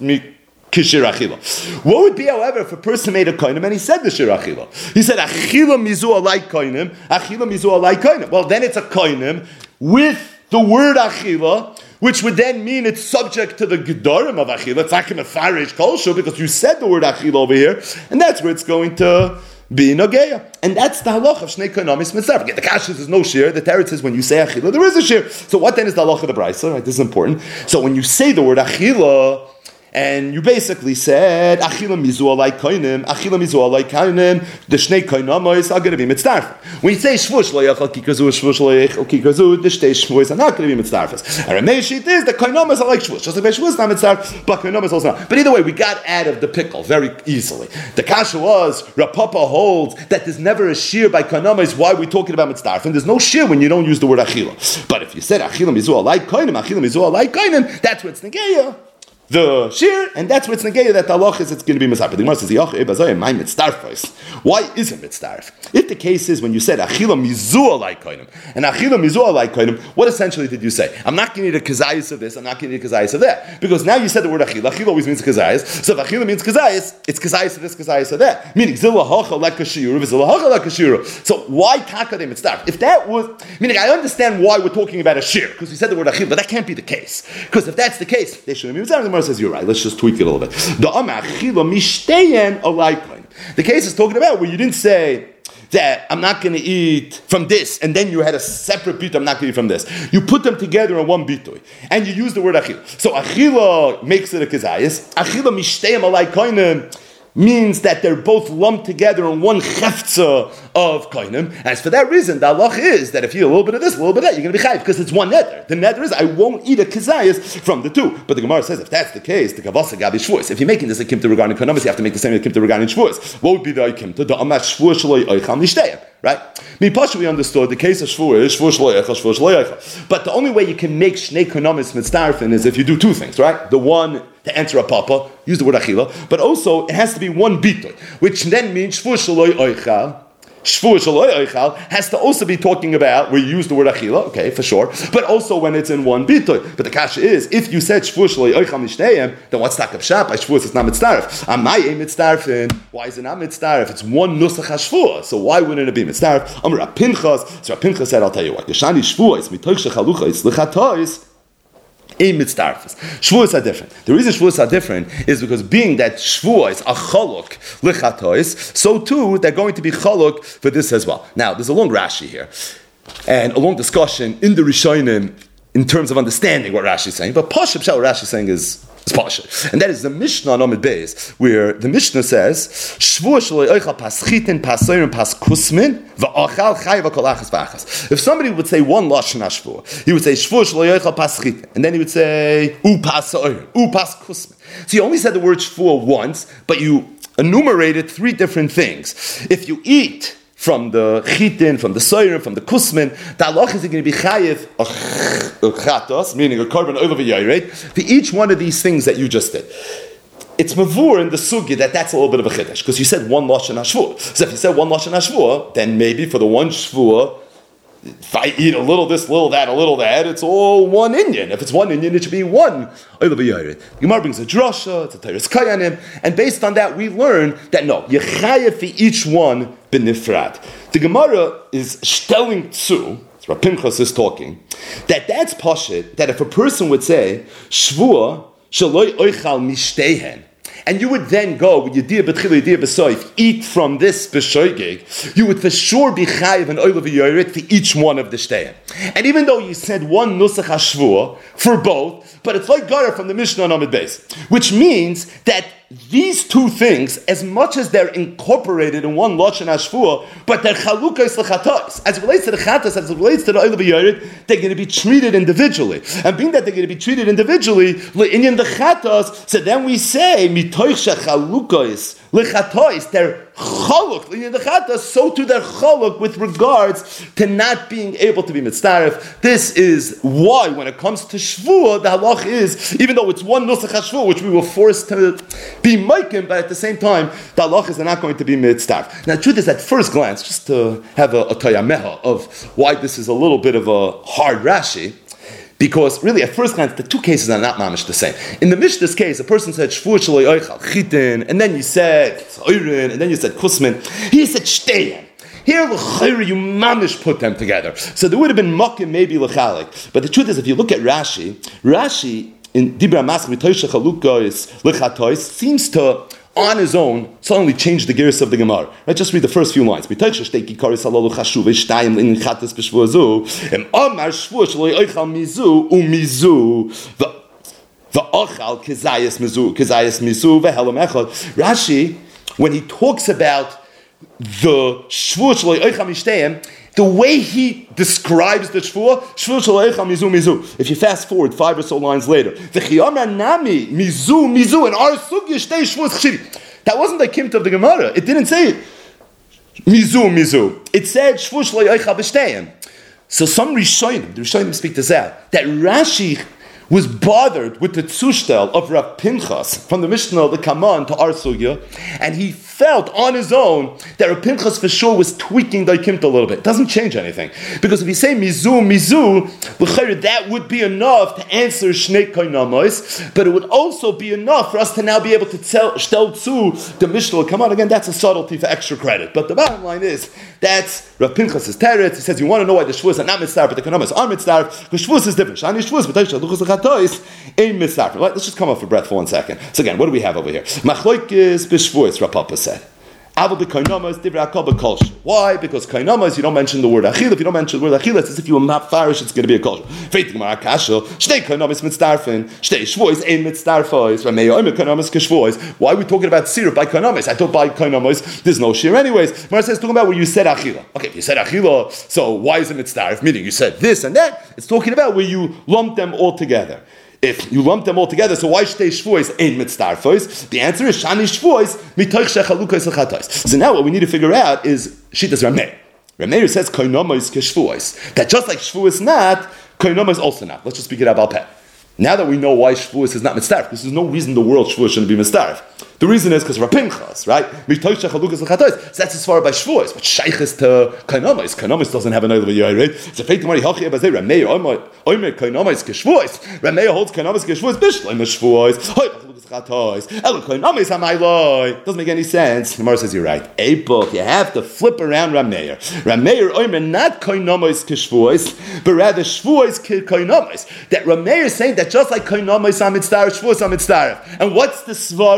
kishir achila. What would be, however, if a person made a koinem and he said the shir achila? He said, achila mizu alai koinem, achila mizu alai koinem. Well, then it's a koinem with the word achila, which would then mean it's subject to the gedarim of achila. It's not mefarish kolshu because you said the word achila over here, and that's where it's going to be nageya. And that's the halach of shnei koinomis mitzdarf. The kasha is no shear. The teretz says when you say achila, there is a shear. So what then is the halach of the brayso? Right, this is important. So when you say the word achila, and you basically said, Achila mizu alai koinim, Achila mizu alai koinim, the shnei koinamos are going to be mitzdarf. When you say shvush lo yachal kikazu, shvush lo yachal kikazu, the shtei shvush are not going to be mitzdarfas. And Ramei sheet is the koinamos are like shvush. Just like shvush not mitzdarf, but koinamos also not. But either way, we got out of the pickle very easily. The kasha was, Rapapa holds that there's never a shear by koinamos. Why are we talking about mitzdarf? And there's no shear when you don't use the word Achila. But if you said Achila mizu alai koinim, Achila mizu alai koinim, that's what it's negeya. The shear, and that's what's negaya that the halach is it's going to be misarf. The Gemara says, "My mitzdarfos." Why isn't mitzdarf? If the case is when you said achila mizu alai koinim and achila mizu alai koinim, what essentially did you say? I'm not going to need a kazayis of this. I'm not going to need a kazayis of that because now you said the word achila. Achila always means kazayis. So if achila means kazayis, it's kazayis of this, kazayis of that. Meaning zila hacha like kashiru, zila hacha like kashiru. So why taka de mitzdarf? If that was meaning, I understand why we're talking about a shear because we said the word achila, but that can't be the case because if that's the case, they shouldn't be mitzdarf. Says you're right. Let's just tweak it a little bit. The case is talking about where you didn't say that I'm not going to eat from this, and then you had a separate bit. I'm not going to eat from this. You put them together in one bitui, and you use the word achila. So achila makes it a kazayis. Achila mishteyem alai koinem means that they're both lumped together in one cheftza of koinim. As for that reason, the halach is that if you eat a little bit of this, a little bit of that, you're going to be chayiv because it's one neder. The neder is I won't eat a kazayas from the two. But the Gemara says if that's the case, the kavasa gabi shvuos. If you're making this a kimta regarding koinim, you have to make the same kimta regarding shvuos. What would be the kimta? The amat shvuos shaloi oicham nishteyem. Right? Me pasha we understood the case of shvuah is shvuah shaloi oicham, shvuah shaloi oicham. But the only way you can make shnei koinomis mitzdarfen is if you do two things. Right? The one to answer a papa, use the word achila, but also it has to be one bitoy, which then means shvuah shaloi oicham. Shvuah shaloi oichal has to also be talking about where you use the word achila, okay, for sure, but also when it's in one bitoy. But the kasha is, if you said shvuah shaloi oichal mishneyem, then what's takab shap? By shvuah it's not mitzdarf. Amay ein mitzdarfin. Why is it not mitzdarf? It's one nusach hashvuah. So why wouldn't it be mitzdarf? Amar Rav Pinchas. So Rav Pinchas said, I'll tell you what. Yeshani shvuah is mitoch shechalucha is lichatayis. Shvuos are different. The reason shvuos are different is because being that shvuos are chaluk lichatos, so too they're going to be chaluk for this as well. Now there's a long Rashi here and a long discussion in the Rishonim in terms of understanding what Rashi is saying. But Pashup Shal Rashi is saying is It's Pasha. And that is the Mishnah on Amid Beis, where the Mishnah says, Shvua shaloi oichal pas chitin, pas soirin, pas kusmin, va'achal chayav kol achas v'achas. If somebody would say one lashon hashvua, he would say Shvua shaloi oichal pas chitin, and then he would say u pas soirin, u pas kusmin. So you only said the word shvua once, but you enumerated three different things. If you eat from the chitin, from the soirin, from the kusmin, the halach is going to be chayiv a chatos, meaning a korban oil of a yayreit, for each one of these things that you just did. It's mavur in the sugya that that's a little bit of a chiddush, because you said one lashon hashvua. So if you said one lashon hashvua, then maybe for the one shvua, if I eat a little this, little that, a little that, it's all one Indian. If it's one Indian, it should be one oil of a yayreit. Gemara brings a drasha, it's a Teres Kayanim, and based on that, we learn that no, you chayiv for each one benifrad. The Gemara is stelling tzu. Rav Pinchas is talking, that that's pashit, that if a person would say, Shvua shaloi oichal mishtehen, and you would then go with Yediyah B'tchila, Yediyah B'soif, eat from this B'shoigig, you would for sure be chayiv an oil of a yoret for each one of the shteim. And even though you said one nusach hashvua for both, but it's like Gara from the Mishnah on Amid Beis, which means that these two things, as much as they're incorporated in one lashon hashvua, but they're chalukos lechatos. As it relates to the chatos, as it relates to the oil of a yored, they're going to be treated individually. And being that they're going to be treated individually, le'inyan the chatos, so then we say mitoich chalukos lechatos, they're chaluk le'inyan the chatos, so to their chaluk with regards to not being able to be mitzaref. This is why, when it comes to shvua, the halach is, even though it's one nusach hashvua, which we were forced to be maikim, but at the same time, the halachas are not going to be mitzdarf. Now, the truth is, at first glance, just to have a, a tayameha of why this is a little bit of a hard Rashi, because really, at first glance, the two cases are not mamish the same. In the Mishnah's case, a person said shvur shaloi oichal chitin, and then you said oirin, and then you said kusmin. He said shteyan. Here, l'chayr, you mamish put them together. So there would have been makim, maybe l'chalik. But the truth is, if you look at Rashi, Rashi in Dibra Mas Mitoisha Chalukos L'chatois seems to, on his own, suddenly change the gears of the Gemara. Right? Just read the first few lines. Mitoisha Shteki Karis Halalu Chashuv Shtayim L'in Chatas B'Shvuazu Em Amar Shvuah Shaloi Oichal Mizu Umizu V'Ochal Kezayas Mizu Kezayas Mizu V'Helam Echad. Rashi, when he talks about the Shvuah Shaloi Oichal Mishtayim, the way he describes the shvua, shvua shaloicha mizu mizu. If you fast forward five or so lines later, v'chiyamar nami mizu mizu, and our sugya shtei shvuas chshiri. That wasn't the kimt of the Gemara. It didn't say mizu mizu. It said shvua shaloicha b'shteiim. So some Rishonim, the Rishonim speak this out, that Rashi was bothered with the tzushtel of Rav Pinchas from the Mishnah, the Kaman, to our sugya, and he felt on his own that Rav Pinchas for sure was tweaking the Kimta a little bit. It doesn't change anything. Because if you say mizu, mizu, that would be enough to answer Shnei Koinamos, but it would also be enough for us to now be able to tell Shtel Tzu, the Mishnah. Come on, again, that's a subtlety for extra credit. But the bottom line is, that's Rav Pinchas' teretz. He says, you want to know why the Shvuas are not mitzvah, but the Koinamos are mitzvah, because Shvuas is different. Shani Shvuas, but ain't mitzvah. Let's just come up for breath for one second. So again, what do we have over here? Machloikis b'shvuas, Rav Papa said. Why? Because kainamas, you don't mention the word achil. If you don't mention the word achil, it's as if you were not farish, it's going to be a kosher. Feitik mar kasha, shtei kainamas mitzdarfen, shtei shvois ein mitzdarfois. Rameyo omer kainamas keshvois. Why are we talking about syrup by kainamas? I thought by kainamas there's no shir anyways. Mar says talking about where you said achila. Okay, if you said achila, so why is it mitzdarf? Meaning you said this and that. It's talking about where you lump them all together. If you lump them all together, so why shtei shvuos ain't mitzdarfois? The answer is shani shvuos mitoich shechalukos lechatos. So now what we need to figure out is shitas Rameir. Rameir says koinamos keshvuos. That just like shvuos not, koinamos also not. Let's just speak it out al peh. Now that we know why shvuos is not mitzdarf, because there's no reason in the world shvuos shouldn't be mitzdarf. The reason is because Rav Pinchas, right? Mitoich shechalukas lechatos. So that's as far by shvuos, but sheiches to kainomis. Kainomis doesn't have another way, right? So feit mari hachi abazei Rameir oimer kainomis keshvuos. Rameir holds kainomis keshvuos bishleim shvuos. Hoy chalukas lechatos. Elo kainomis hamayloi. Doesn't make any sense. The Gemara says you're right. A book. You have to flip around Rameir. Rameir oimer not kainomis keshvuos, but rather shvuos kainomis. That Rameir is saying that just like kainomis are mitzdarf, shvuos are mitzdarf. And what's the svara?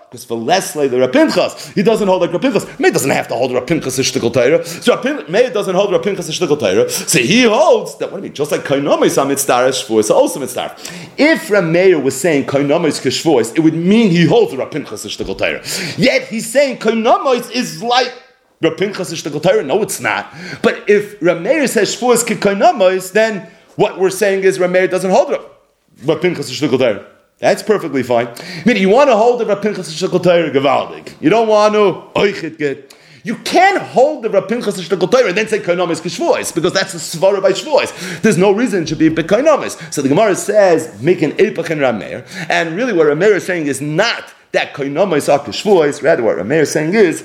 Because for Leslie, the Rav Pinchas, he doesn't hold like Rav Pinchas. Meir doesn't have to hold Rav Pinchas' shtickle Torah. So Meir doesn't hold Rav Pinchas' shtickle Torah. So he holds that, what do you mean? Just like Koinomis on Mitzvah Shvuos, also Mitzvah. If Rav Meir was saying Koinomis Keshvuos, it would mean he holds Rav Pinchas' shtickle Torah. Yet he's saying Koinomis is like Rav Pinchas' shtickle Torah. No, it's not. But if Rav Meir says Shvuos Koinomis, then what we're saying is Rav Meir doesn't hold Rav Pinchas' shtickle Torah. That's perfectly fine. I mean, you want to hold the Rav Pinchas Shtickle Torah Gevaldig. You don't want to oichit get. You can't hold the Rav Pinchas Shtickle Torah and then say Koinomis Keshvuos, because that's a svara by Shvuos. There's no reason it should be Koinomis. So the Gemara says, make an Eipach and Rameir. And really what Rameir is saying is not that Koinomis are Keshvuos, rather what Rameir is saying is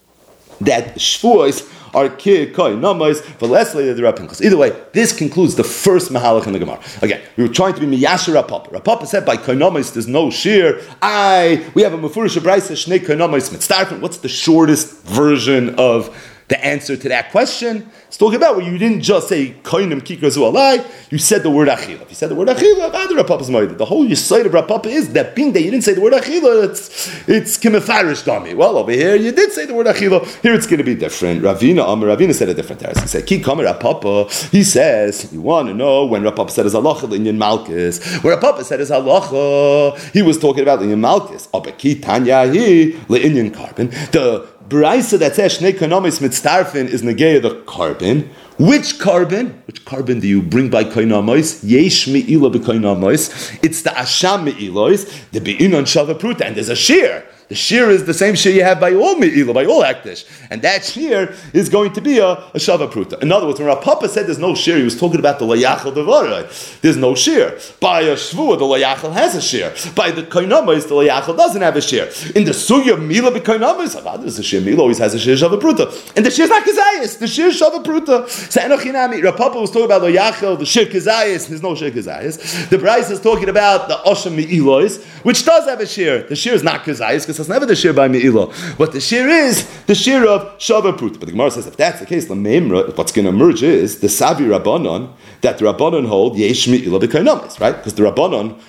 that Shvuos are ki koinomis for Leslie the Rav Pinchas. Either way, this concludes the first mahalach in the Gemara. Again, we were trying to be miyasher Rav Papa. Rav Papa said by koinomis there's no shear. I we have a mefurish brayso shnei koinomis mitzdarfen. What's the shortest version of the answer to that question? It's talking about where you didn't just say koinim kikrazu alai, you said the word achila. If you said the word achila, Rav Papa's moed. The whole yesod of Rav Papa is that being that you didn't say the word achila, it's it's kimefarish dami. Well, over here you did say the word achila. Here it's going to be different. Ravina Amar Ravina said a different teres. He said ki kamer Rav Papa. He says you want to know when Rav Papa said his halacha linyan malchus. When Rav Papa said his halacha, he was talking about linyan malchus. Abaki tanya hi leinyan carbon. The Braisa that says Shnei Koinomis Mitzdarfen is Negeya the carbon. Which carbon? Which carbon do you bring by Koinomis? Yesh Me'ila b'Koinomis. It's the Asham Me'ilois, the Be'inon Shava Pruta, and there's a shear. The shear is the same shear you have by all Me'ila, by all Hektish. And that shear is going to be a, a Shava Pruta. In other words, when Rav Papa said there's no shear, he was talking about the Layachal Devarai. There's no shear. By a Shvua, the Layachal has a shear. By the Koinomis, the Layachal doesn't have a shear. In the Sugya Mila b'Koinomis, there's a shear. Mila always has a shear Shava Pruta. And the shear is not Kazayas. The shear is Shava Pruta. So Enochinami, Rav Papa was talking about the Layachal, the shear Kazayas. There's no shear Kazayas. The Bryce is talking about the Osha Me'ilois, which does have a shear. The shear is not Kazayas, because it's never the shear by Me'ila. What the shear is, the shear of Shava Pruta. But the Gemara says, if that's the case, what's going to emerge is the Savi Rabbanon, that the Rabbanon hold Yesh Me'ila b'Koinomis, right? Because the Rabbanon,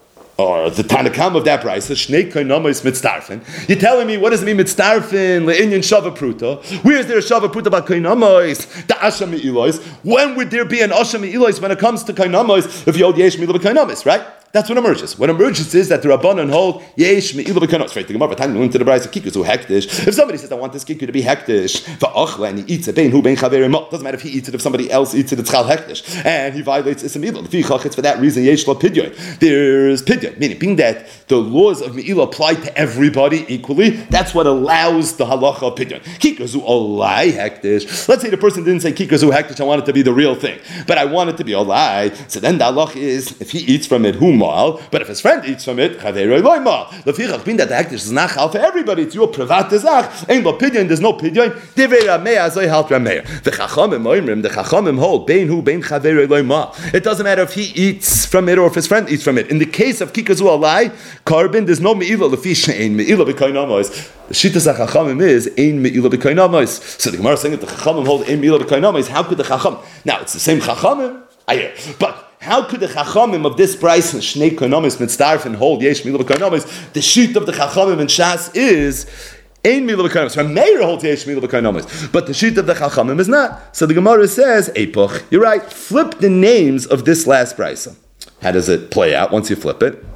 or the Tanakam of that price, Shnei Koinomis Mitzdarfen. You're telling me, what does it mean Mitzdarfen, Le'inyan Shava Pruta? Where is there a Shava Pruta about Koinomis, the Asha Me'ilois? When would there be an Asha Me'ilois when it comes to Koinomis, if you hold Yesh Me'ila b'Koinomis, right? That's what emerges. What emerges is that the Rabbanon hold Yesh Me'ila b'Koinomis. Right? The Gemara time into the Brayso Kikus who hektish. If somebody says I want this kiku to be hektish, va'achla, and he eats it, bein hu bein chaverim mo. Doesn't matter if he eats it, if somebody else eats it, it's chal hektish, and he violates Isam Me'ila. It's for that reason Yesh lo pidyon. There's pidyon, meaning being that the laws of Me'ila apply to everybody equally. That's what allows the halacha of pidyon. Kikus who olai hektish. Let's say the person didn't say kikus who hektish. I want it to be the real thing, but I want it to be olai. So then the halacha is if he eats from it, whom but if his friend eats from it, chaveroi loy mal. Lefichach being that the hektish is not chal for everybody, it's your privat zach. Ain't lo pidyon, there's no pidyon. Divrei Ramei azoi halt Ramei. The chachamim oimrim, the chachamim hold bein hu bein chaveroi loy mal. It doesn't matter if he eats from it or if his friend eats from it. In the case of kikazu alai carbon, there's no meila lefish ein meila b'koinomis. The shittas chachamim is ein meila b'koinomis. So the Gemara is saying that the chachamim hold ein meila b'koinomis. How could the chacham? Now it's the same chachamim. I hear, but. How could the Chachamim of this price and Shnei Koinomis Mitzdarf and hold Yesh Mila b'Koinomis? The sheet of the Chachamim and Shas is Ein Mila b'Koinomis. Rameir holds Yesh Mila b'Koinomis, but the sheet of the Chachamim is not. So the Gemara says, Eipoch, you're right. Flip the names of this last price. How does it play out once you flip it?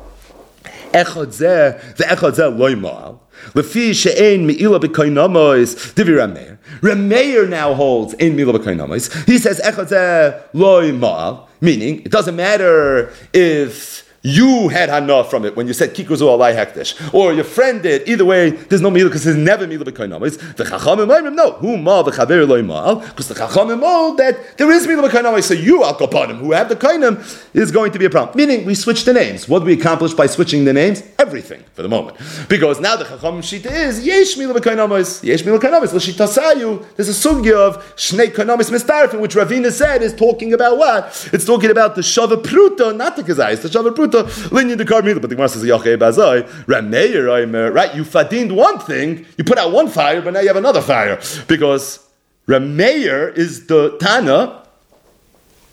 Echad zeh, the echad zeh loy ma'al. Lefi she'ein me'ila b'koinomis divi Rameir. Rameir now holds ein me'ila b'koinomis. He says echad zeh loy ma'al. Meaning, it doesn't matter if you had hana from it when you said kikuzu alai hektish, or your friend did. Either way, there's no mila because there's never mila b'koinomis. The chachamim oimrim no hu mal v'chaver loy mal, because the chachamim know that there is mila b'koinomis. So you al kapanim who have the koinim is going to be a problem. Meaning, we switch the names. What do we accomplish by switching the names? Everything for the moment, because now the chachamim shita is yesh mila b'koinomis, yesh mila b'koinomis l'shita sayu. There's a sugya of shnei koinomis mistarfin, which Ravina said is talking about what? It's talking about the shava pruta, not the kazayis, the shava pruta. Linyan the carbon, but the Gemara says Yachei Bazai Rameir. Right, you fadined one thing, you put out one fire, but now you have another fire because Rameir is the Tana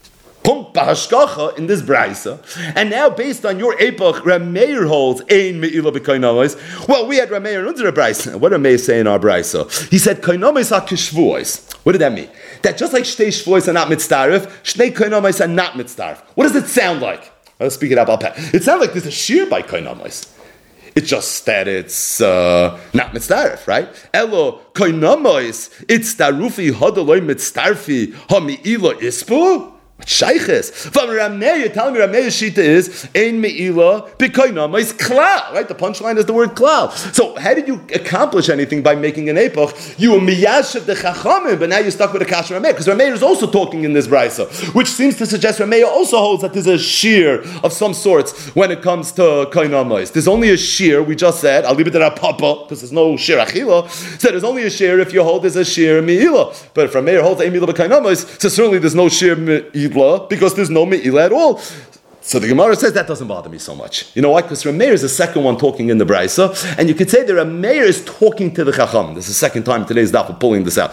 Punkt b'hashgacha in this brisa, and now based on your epoch, Rameir holds ein me'ila b'koinomis. Well, we had Rameir under a brisa. What did Rameir say in our brisa? He said koinomis are kishvuos. What did that mean? That just like shtei shvuos are not mitzdarif, shnei koinomis are not mitzdarif. What does it sound like? Let's speak it up. It sounds like there's a shear by koinomis. It's just that it's uh, not mitzdarif, right? Elo koinomis, it's darufi hodoloi mitzdarfi ha me'ila ispu. What shayches? From Rameir, you're telling me Rameir's shita is ein me'ila b'koinama is klal, right? The punchline is the word klal. So how did you accomplish anything by making an epoch? You were miyashiv the chachamim, but now you're stuck with a kasher Rameir, because Rameir is also talking in this brisa, which seems to suggest Rameir also holds that there's a shear of some sorts when it comes to koinama. There's only a shear, we just said, I'll leave it at papa, because there's no shear achila, so there's only a shear if you hold there's a shear me'ila. But if Rameir holds ein me'ila b'koinama, so certainly there's no shear me'ila, because there's no me'ila at all. So the Gemara says that doesn't bother me so much. You know why? Because Rameir is the second one talking in the Brisa, and you could say that Rameir is talking to the Chacham. This is the second time today's daf of pulling this out.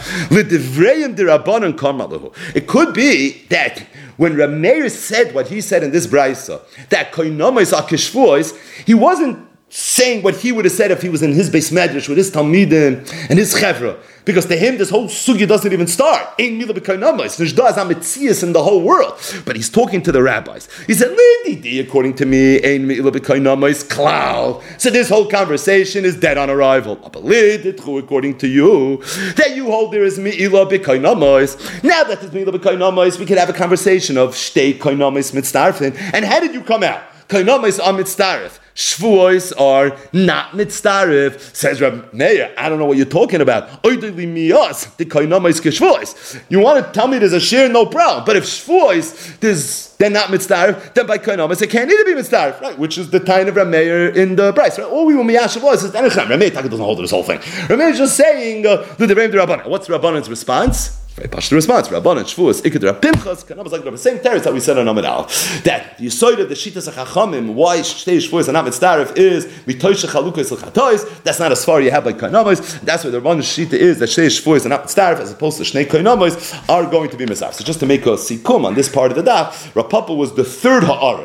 It could be that when Rameir said what he said in this Brisa, that koinomis are kishvuos, he wasn't saying what he would have said if he was in his Beis Medrash with his Talmidim and his Chevra. Because to him, this whole sugya doesn't even start. Ein mila b'koinomis. Nishda is ametzias in the whole world. But he's talking to the rabbis. He said, Lididi, according to me, ein mila b'koinomis klal. So this whole conversation is dead on arrival. But liditchu, according to you, that you hold there is mila b'koinomis. Now that there's mila b'koinomis, we can have a conversation of shtei koinomis mitzdarfin. And how did you come out? Koinomis are mitzdarif. Shvuos are not mitzdarif. Says Rab Meir, I don't know what you're talking about. Oidli miyas, the koinomis keshvuos. You want to tell me there's a share, no problem. But if shvuos, there's they're not mitzdarif, then by koinomis it can't either be mitzdarif, right? Which is the time of Rab Meir in the Bryce, right? All we will miyash shvuos is Rab Meir doesn't hold this whole thing. Rab Meir is just saying uh, the Devarim de Rabbanan. What's Rabbanan's response? Very partial response. Rabbanan, Shvuos, Ikad Rab Pinchas, Kanam is like the same terrace that we said on Amid Al. That the Yisoid of the Shitas HaChachamim, why Shtei Shvuos and Amid Starif is Mitoisha Chalukas L'Chatois. That's not as far you have like Kainamos. That's where the Rabbanan Shita is that Shtei Shvuos and Amid Starif, as opposed to Shnei Kainamos, are going to be Mizar. So just to make a sikum on this part of the daf, Rav Papa was the third ha'ara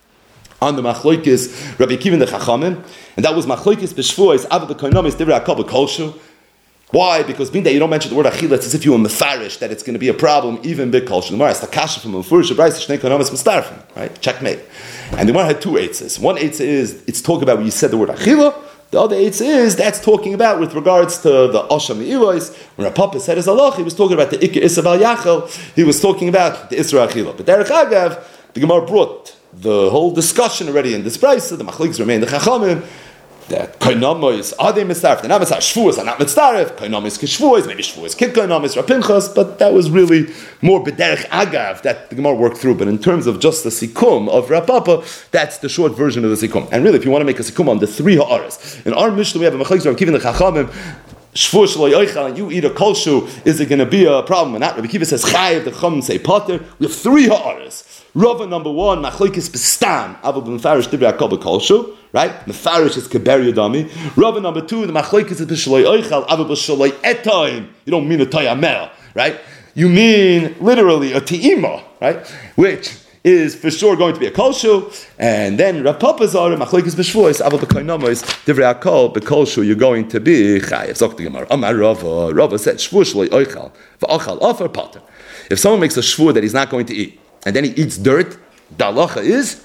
on the Machloikis Rabbi Akiva and the Chachamim, and that was Machloikis B'Shvuos Ava B'Kainamos Divrei HaKol B'Kolshu. Why? Because being that you don't mention the word achila, it's as if you were mefarish that it's going to be a problem even big culture. The Gemara is takasha from mefurish abrayis shnei konomis mistarfim, right? Checkmate. And the Gemara had two eitzes. One eitzah is it's talking about when you said the word achila. The other eitzah is that's talking about with regards to the osha meilos. When Rav Papa said his halach, he was talking about the ikka isabal yachel. He was talking about the isra achila. But derech agav, the Gemara brought the whole discussion already in this price. The machliks remain the chachamim. That koinomis are they mitzdarif? They're not mitzdarif. Shvuos are not mitzdarif. Koinomis kishvuos. Maybe shvuos kid koinomis rapinchas. But that was really more b'derech agav that the Gemara worked through. But in terms of just the sikum of Rav Papa, that's the short version of the sikum. And really, if you want to make a sikum on the three ha'aras, in our Mishnah we have a mechalik Rav Kiva and the Chachamim. Shvuos shelo yoichal, and you eat a kolshu. Is it going to be a problem or not? Rabbi Kiva says chayiv. The Chachamim say pater. We have three ha'aras. Rava number one, machlokes bestam, aval b'mefarish divrei hakol b'kolshu, right? Mefarish is keber yadami. Rava number two, the machlokes is b'shaloi oichal, aval b'shaloi etoim. You don't mean a toyamel, right? You mean literally a te'ima, right? Which is for sure going to be a kolshu. And then Rav Papa's are machlokes b'shvuos, aval b'koinomis divrei hakol b'kolshu. You're going to be chayiv. Zok the Gemara. Amar Rava. Rava said shvuos shaloi oichal v'achal offer pater. If someone makes a shvur that he's not going to eat, and then he eats dirt, the halacha is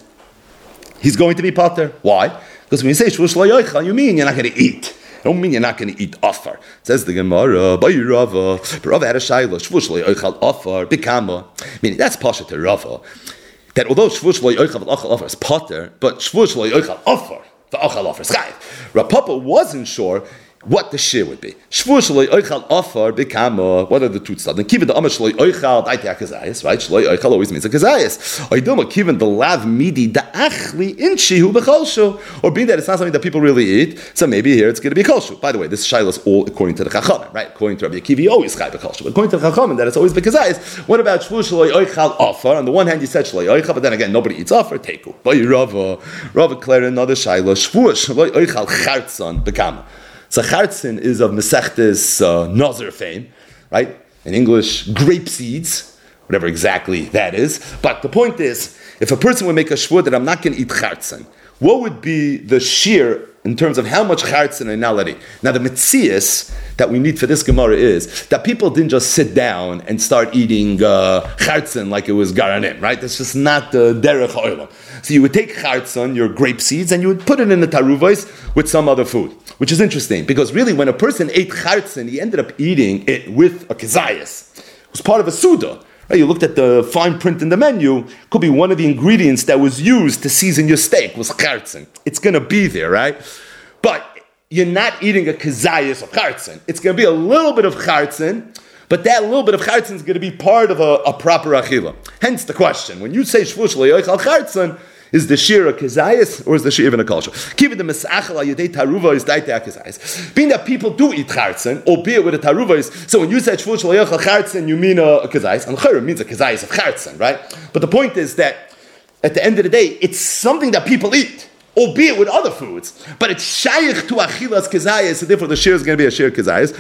he's going to be pater. Why? Because when you say shvuos lo yoichal, you mean you're not going to eat. You don't mean you're not going to eat offer. Says the Gemara, by Rava, but Rava had a shayla, shvuos lo yoichal offer, bikama. Meaning that's pasha to Rava. That although shvuos lo yoichal v'achal offer is pater, but shvuos lo yoichal offer, the achal offer is chayiv. Rav Papa wasn't sure what the shir would be. Shvur shloi oichal offer b'kama. What are the two tzad? And kiven the amar shloi oichal daiti hakazayis, right? Shloi oichal always means a kazayis. Oidoma kiven the lav midi da'achli inchihu b'cholshu. Or being that it's not something that people really eat, so maybe here it's going to be kolshu. By the way, this shayla is all according to the chachamim, right? According to Rabbi Akiva, always chay b'cholshu. According to the chachamim, that it's always b'kazayis. What about shvur shloi oichal offer? On the one hand, you said shloi oichal, but then again, nobody eats offer. Teku. By Rava, Rava clear another shayla. Shvur shloi oichal chartzon b'kama. So chartzin is of Mesechtes uh, Nazir fame, right? In English, grape seeds. whatever exactly that is. But the point is, if a person would make a shvur that I'm not going to eat chartzen, what would be the shear in terms of how much chartzen I now let eat? Now the mitzias that we need for this Gemara is that people didn't just sit down and start eating uh, chartzen like it was garanim, right? That's just not the derech ha'olam. So you would take chartzen, your grape seeds, and you would put it in the taruvos with some other food, which is interesting because really when a person ate chartzen, he ended up eating it with a kezayis. It was part of a suda. Right? You looked at the fine print in the menu, could be one of the ingredients that was used to season your steak was chartzen. It's going to be there, right? But you're not eating a kezayis of chartzen. It's going to be a little bit of chartzen, but that little bit of chartzen is going to be part of a, a proper achila. Hence the question, when you say shvush le'yochal chartzen, is the shir a kezayis or is the shir even a culture? Kiva the mesachel ayadei taruva is daitei kezayis. Being that people do eat chartzen, albeit with a taruva is, so when you say shvush le'yochal chartzen, you mean a, a kezayis, and chayr means a kezayis of chartzen, right? But the point is that at the end of the day, it's something that people eat, albeit with other foods, but it's shaykh to achilas kezayis, so therefore the shir is going to be a shir kezayis.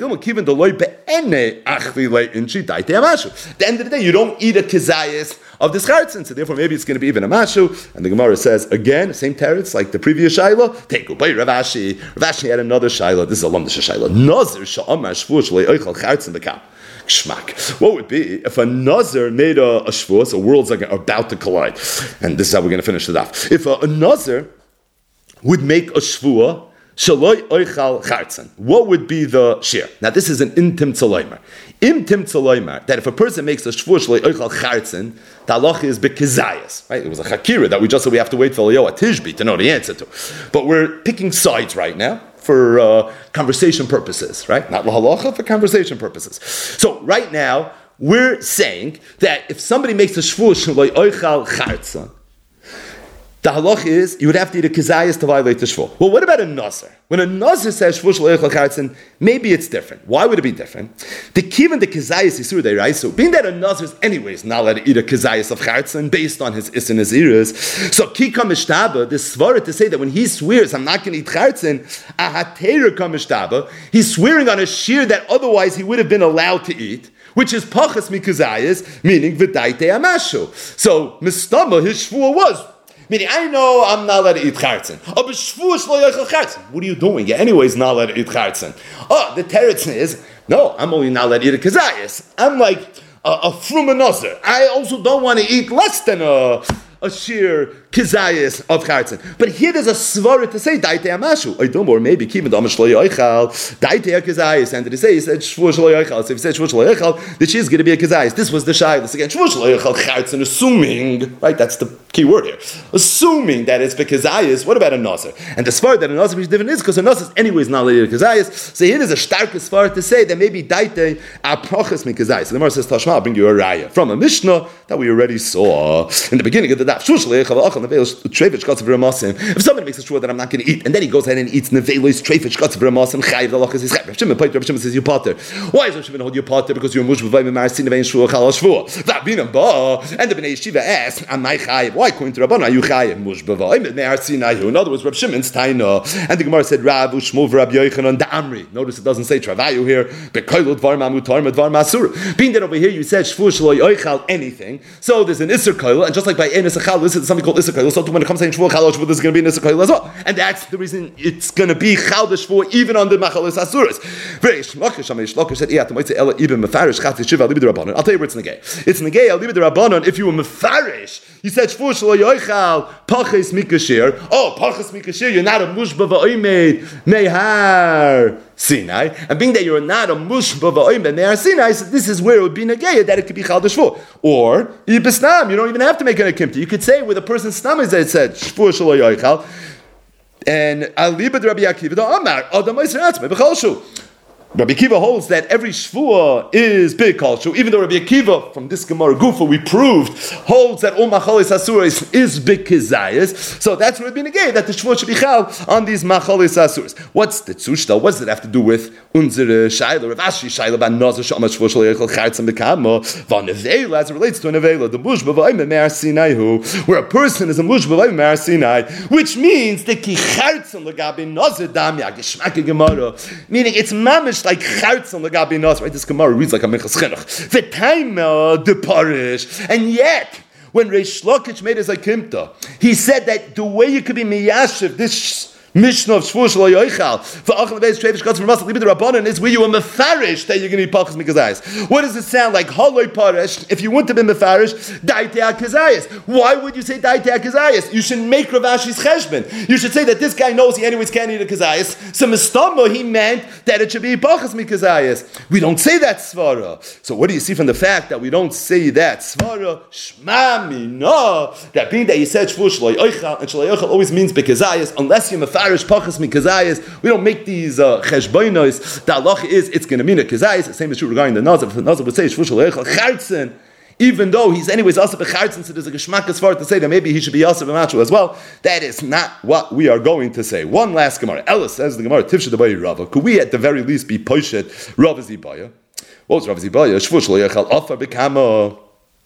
At the end of the day, you don't eat a kezayis of this chartzen, so therefore maybe it's going to be even a mashu. And the Gemara says again, same teretz like the previous shaila. Take by Rav Ashi. Rav Ashi had another shaila. This is a lamdish shaila. Nazir sha'amar shvush le'oichal chartzen bekam. Shmak. What would be if a nazir made a, a shvur, so worlds are about to collide, and this is how we're going to finish it off. If a, a nazir would make a shvur, shaloi oichal chartzen, what would be the shir? Now this is an intim tzaloimer. Intim tzaloimer, that if a person makes a shvur shaloi oichal chartzen, the halacha is bekezayas, right? It was a chakira that we just said we have to wait for Eliyahu Tishbi to know the answer to. But we're picking sides right now for uh, conversation purposes, right? Not lahalacha, for conversation purposes. So right now, we're saying that if somebody makes a shvur shaloi oichal chartzen, the halach is you would have to eat a kezayis to violate the shvur. Well, what about a nazir? When a nazir says shvur shel eichel chartzen, maybe it's different. Why would it be different? The kivan the kezayis isur deiraisa, being that a nazir is anyways not allowed to eat a kezayis of chartzen based on his is and his ears. So kika mishtaba, the svara to say that when he swears I'm not going to eat chartzen, ahatera kamistaba, he's swearing on a shear that otherwise he would have been allowed to eat, which is pachas mikazayis, meaning v'daite amashu. So mistama his shvur was. Meaning, I know I'm not allowed to eat chartzen. Oh, what are you doing? You're anyways not allowed to eat chartzen. Oh, the teretz is, no, I'm only not allowed to eat a kezayis. I'm like a, a fruma nazir. I also don't want to eat less than a, a sheer kezayis of chartzen. But here there's a svara to say, daite amashu. I don't know, or maybe kivin dama shlo yoichal, daite a kezayis. And to say, he said, shvur shlo yoichal. So if he said shvur shlo yoichal, then she's going to be a kezayis. This was the shaylas. Again, shvur shlo yoichal chartzen, assuming, right, that's the key word here. Assuming that it's kezayis, what about a nazir? And the svara that a nazir is different is because a nazir is anyways not related to kezayis. So here there's a stark svara to say that maybe daite a prochas mi kezayis. So the Gemara says, Tashma, I'll bring you a raya from a Mishnah that we already saw in the beginning of the daf. If somebody makes a shvur that I'm not going to eat, and then he goes ahead and eats nevelos treifich katz v'ramasim chayiv, the halacha is chayv. Rav Shimon Rav Shimon says you potter. Why is Rav Shimon hold you potter? Because you're mush b'vayim marasin nevein shvur chal shvur. V'abinam ba, and the bnei yeshiva asked, "Am I chayiv? Why according to Rabbanan are you chayiv mush b'vayim marasin ayu?" In other words, Rav Shimon's taina, and the Gemara said Rav Ushmov Rav Yochanan Da'amri. Notice it doesn't say travayu here. Bekoilot var mamutar medvar masur. Being that over here you said shvur shlo yochal anything, so there's an isser koil, and just like by enes achal, this is something called isser koil. So when it comes to shvur chal shvur, there's going to be an isser koil as well, and that's the reason it's going to be chal the shvur even on the machalos asuras. V'reish lakish amish lakish said iyat moitze ela even mefarish chatzi shiva libid rabbanon. I'll tell you where it's negay. It's negay al libid rabbanon if you were mefarish. He said shvur shlo yochal pachas mikashir. Oh, pachas mikashir, you're not a mushba va'oimed mehar Sinai, and being that you're not a mushba va'oimed mehar Sinai, so this is where it would be negay that it could be chal the shvur. Or ibisnam, you don't even have to make an akimta. You could say with a person's stomach that it said shvur shlo yochal. And alibad Rabbi Akiva the Amar Adam Yisrael B'Chalshu. Rabbi Akiva holds that every shvua is big culture, even though Rabbi Akiva, from this Gemara Gufa, we proved, holds that all machalis asuras is big kizayas. So that's what Rabbi Negay, that the shvua should be chal on these machalis asuras. What's the tzushta? What does it have to do with unzer shayla, Rav Ashi shayla, van nazar shama shvua shal yechal chartzam bekamo, van nevela, as it relates to a nevela, the mush b'vayim me'ar sinaihu, where a person is a mush b'vayim me'ar sinai, which means the ki chartzam l'gabi nazar dam ya geshmak gemara, meaning it's mamish like Chartzen Lagabi Nas, right? This Gemara reads like a Minchas Chinuch. The time the parish, and yet when Reish Lakish made his akimta, he said that the way you could be miyashiv this Mishnah of Shvuah Shelo Yoichal for Achal Beis Shreivish Gotz from Masal Libid Rabbanan is where you were mefarish that you're going to be pachas mikazayis. What does it sound like? Haloi parish. If you wouldn't have been mefarish, daitei akazayis. Why would you say daitei akazayis? You should make Rav Ashi's cheshbon. You should say that this guy knows he anyways can't eat a kazayis. So mistamo he meant that it should be pachas mikazayis. We don't say that svara. So what do you see from the fact that we don't say that svara? Shma mina. That being that you said Shvuah Shelo Yoichal and Shelo Yoichal always means bekazayis unless you're mefarish. Pachas mikazayis. We don't make these cheshbonos. Uh, the halacha is it's going to mean a kazayis. The same is true regarding the nazir. If the nazir would say Shvuah Shelo Yoichal Chartzen, even though he's anyways also bechartzen, so there's a geschmack as far to say that maybe he should be also b'machu as well. That is not what we are going to say. One last Gemara. Ella says the Gemara Tifsha Dabayi Rava. Could we at the very least be poshet Rav Zibaya? What was Rav Zibaya? Shvuah Shelo Yoichal Afar B'Kama.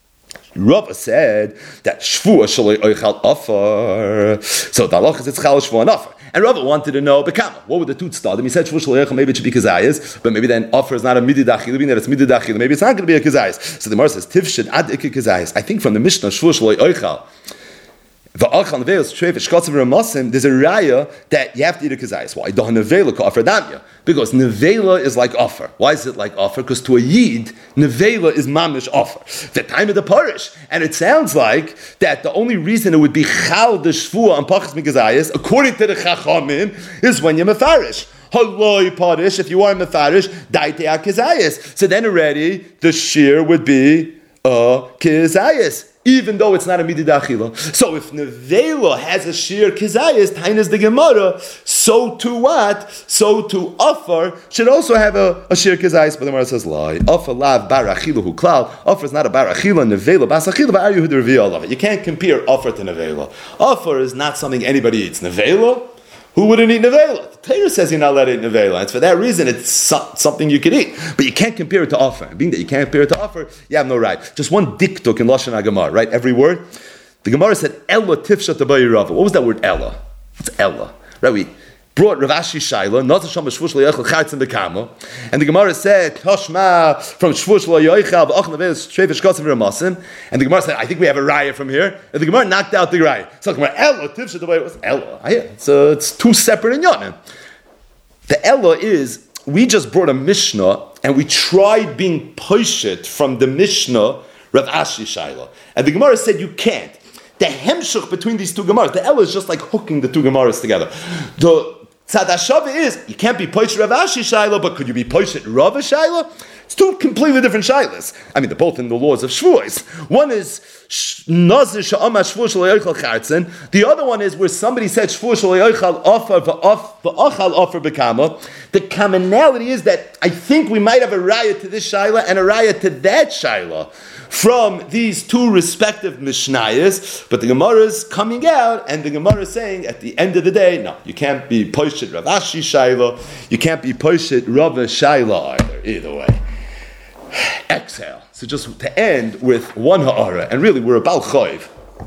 Rava said that Shvuah Shelo Yoichal Afar. So the halacha is it's Chal Shvuah and Afar. And Rava wanted to know, Bekama, what would the tooth start? He said, Shvuah Shelo Yoichal, maybe it should be Kazayas, but maybe then offer is not a Midi Dachil, meaning that it's Midi Dachil, maybe it's not going to be a Kazayas. So the Gemara says, Tifshed Ad Ikke Kazayas. I think from the Mishnah, Shvuah Shelo Yoichal, V'achal Nevelos Trevish Kotzav Ramasim, there's a raya that you have to eat a Kazayas. Why? Don't Nevela ka offer damya. Because Nevela is like offer. Why is it like offer? Because to a Yid, Nevela is mamish offer. The time of the parish. And it sounds like that the only reason it would be Chal the Shvuah and Pachas Mikazayas, according to the Chachamim, is when you're Mefarish. Haloi parish, if you are Mefarish, Daitei Kazayas. So then already, the shear would be a Kazayas. Even though it's not a midid achila. So if nevela has a sheer kizayis, tainas the Gemara, so to what? So to offer should also have a, a sheer kizayis. But the Gemara says, lie. Offer lav bar achilu hu klal. Offer is not a bar achila, nevela bas achila, but are you who reveal of it? You can't compare offer to nevela. Offer is not something anybody eats. Nevela? Who wouldn't eat nevela? The Torah says you're not allowed to eat nevela. And for that reason, it's so- something you could eat. But you can't compare it to offer. And being that you can't compare it to offer, you have no right. Just one diktuk in Lashon HaGemara, right? Every word. The Gemara said, Ella tifsha tabayi Rava. What was that word, Ella? It's Ella. Right? We brought Rav Ashi Shaila, not Sham Shvuah Shelo Yoichal Chartzen B'Kama. And the Gemara said, Toshma from Shvuah Shelo Yoichal V'ach Nevelos Trevish Kotzav Ramasim. And the Gemara said, I think we have a raya from here. And the Gemara knocked out the raya. So the Gemara, Ella tifsha tabayi. What's Ella? It's, uh, it's two separate inyanim. The Ella is, we just brought a Mishnah and we tried being poshet from the Mishnah Rav Ashi Shaila. And the Gemara said you can't. The hemshach between these two Gemaras, the Ella is just like hooking the two Gemaras together. The Tzadashava is, you can't be poshet Rav Ashi Shaila, but could you be poshet Rav Shaila? It's two completely different shaylas. I mean, they're both in the laws of shvuos. One is nazir she'amar shvuah shelo yoichal chartzen. The other one is where somebody said shvuah shelo yoichal offer v'achal offer b'kama. The commonality is that I think we might have a raya to this shayla and a raya to that shayla from these two respective mishnayos, but the Gemara is coming out, and the Gemara is saying at the end of the day, no, you can't be poshet Rav Ashi Shaila, you can't be poshet Rav Shaila either. Either way. Exhale. So just to end with one ha'ara, and really we're about choiv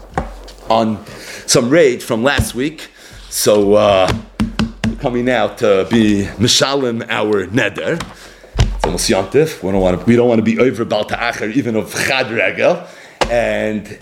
on some raid from last week, so uh, we're coming now to be mishalim our neder. It's almost yontif. We don't want to. We don't want to be over bal ta'acher even of chad regel, and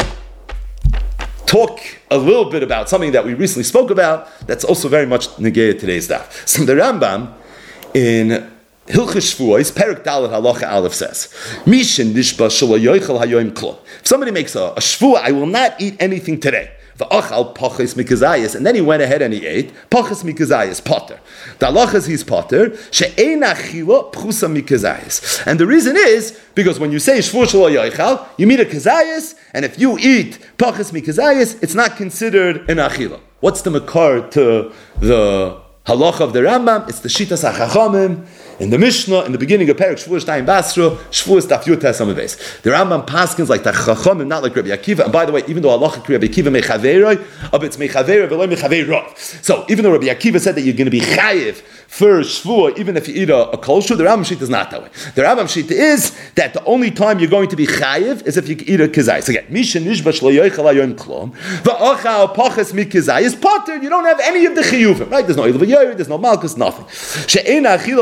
talk a little bit about something that we recently spoke about. That's also very much negayah today's daf. So the Rambam in Hilchos Shvuos, Perek Dalet Halacha Aleph says, Mishin nishba shelo yoichel hayoim klum. If somebody makes a, a shvuah, I will not eat anything today. V'achal pachas mikazayis, and then he went ahead and he ate pachas mikazayis potter. The halacha is he's potter. She'ein achila pchusa mikazayis, and the reason is because when you say shvuah shelo yoichel, you mean a kazayis, and if you eat pachas mikazayis, it's not considered an achila. What's the makar to the halacha of the Rambam? It's the shitas hachachamim. In the Mishnah, in the beginning of Perek Shvuah Shtayim Basra, Shvuah Daf Yud Tes Amud Beis. The Rambam paskins like the Chachamim, not like Rabbi Akiva. And by the way, even though Allah Rabbi Akiva mechaveroi, but it's mechaveroi v'lo mechaveroi. So even though Rabbi Akiva said that you're going to be chayiv for Shvuah, even if you eat a, a kolshu, the Rambam Shita is not that way. The Rambam Shita is that the only time you're going to be chayiv is if you eat a kizayis. Again, Misha Nishba Shlo Yoichel Hayoim Klom V'achal Pachas Mikizayis Potter. You don't have any of the chiyuvim, right? There's no Ilav Yoyer, there's no Malchus, nothing. She'ena Achila Pchusa Mikizayis.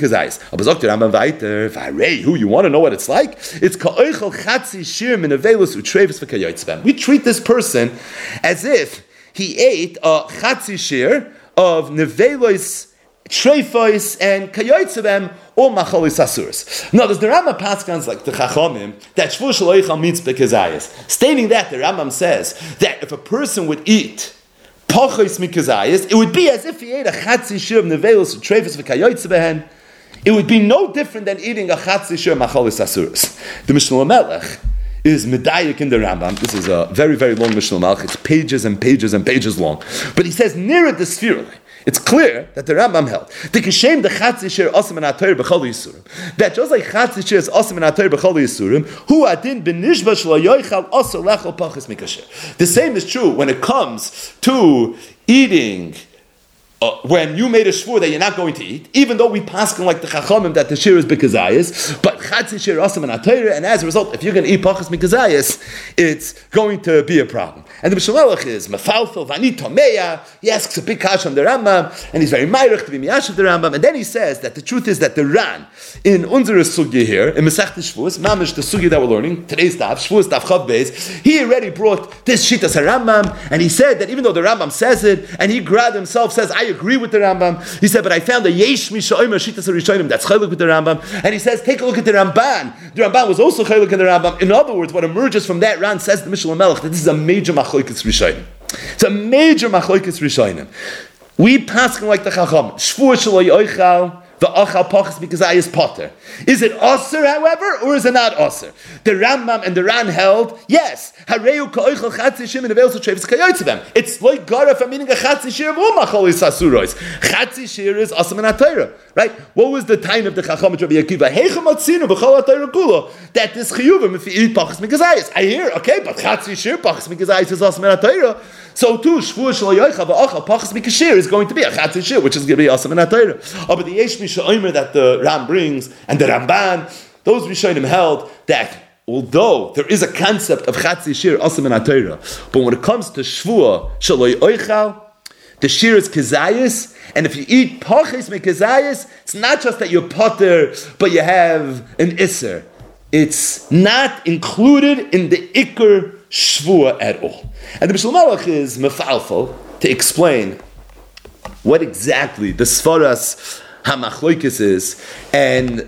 mikazayis. Aber sagt der Rambam weiter, Varei, who you want to know what it's like? It's ka'oichel chatzi shir min avelus utrevis v'kayotzvem. We treat this person as if he ate a chatzi shir of nevelos, treifos, and kayotzvem, or machalis asuras. Now, there's the Rambam paskans like the Chachamim that shvu shaloichal meets bekazayis. Stating that, the Rambam says that if a person would eat pachos mikazayis, it would be as if he ate a chatzi shir of nevelos, treifos, v'kayotzvem. It would be no different than eating a chatzi shir machalis asuras. The Mishnah Melech is medayik in the Rambam. This is a very, very long Mishnah Melech. It's pages and pages and pages long. But he says near the sphere. It's clear that the Rambam held the kishem the chatzi shir osam and atayr b'chol yisurim. That just like chatzi shir is osam and atayr b'chol yisurim, hu adin b'nishba shlo yoichal osam lechol pachas mikasher. The same is true when it comes to eating. Uh, when you made a shvur that you're not going to eat, even though we paskin like the chachamim that the shir is bekazayis, but chatzi shir osam and atayr, and as a result, if you're going to eat pachas mikazayis, it's going to be a problem. And the Mishnah Melech is mefalfel v'ani tomeya. He asks a big kash on the Rambam, and he's very ma'irich to be miyashiv the Rambam. And then he says that the truth is that the Ran in unzere sugya here in Masechta Shvuos, mamish the sugya that we're learning today's daf Shvuos daf chav beis, he already brought this shitas Rambam, and he said that even though the Rambam says it, and he grabbed himself says I agree with the Rambam. He said, but I found a yesh misha omer shitas harishonim that's chaylik with the Rambam, and he says take a look at the Ramban. The Ramban was also chaylik in the Rambam. In other words, what emerges from that Ran says the Mishnah Melech that this is a major machlokes rishonim. It's a major machlokes rishonim. We paskin like the Chacham. Shvur shelo yoichal v'achal pachas mikazayis potter. Is it aser, however, or is it not aser? The Rambam and the Ran held, yes. Hareu ka'oichal chatzi shir min avelus treifos kayotzvem. It's like gara from eating a chatzi shir of u'machalis asuros. Chatzi shir is asam and atayra. Right? What was the time of the Chacham Rabbi Akiva? Heichem atzinu b'chol atayra kula. That this chiyuvim if you eat pachas mikazayis. I hear, okay, but chatzi shir pachas mikazayis is asam and atayra. So too, shvur shelo yoichal v'achal pachas mikashir is going to be a chatzi shir, which is going to be asam and atayra. Oh, but the yesh misha omer that the Ram brings and the Ramban, those Rishonim held that although there is a concept of chatzi shir asam and atayra, but when it comes to shvur shelo yoichal, the shir is kazayis, and if you eat pachas mikazayis, it's not just that you're potter, but you have an iser. It's not included in the ikr shvur at all. And the Mishnah Melech is mefalfel to explain what exactly the Sfaras HaMachloikis is, and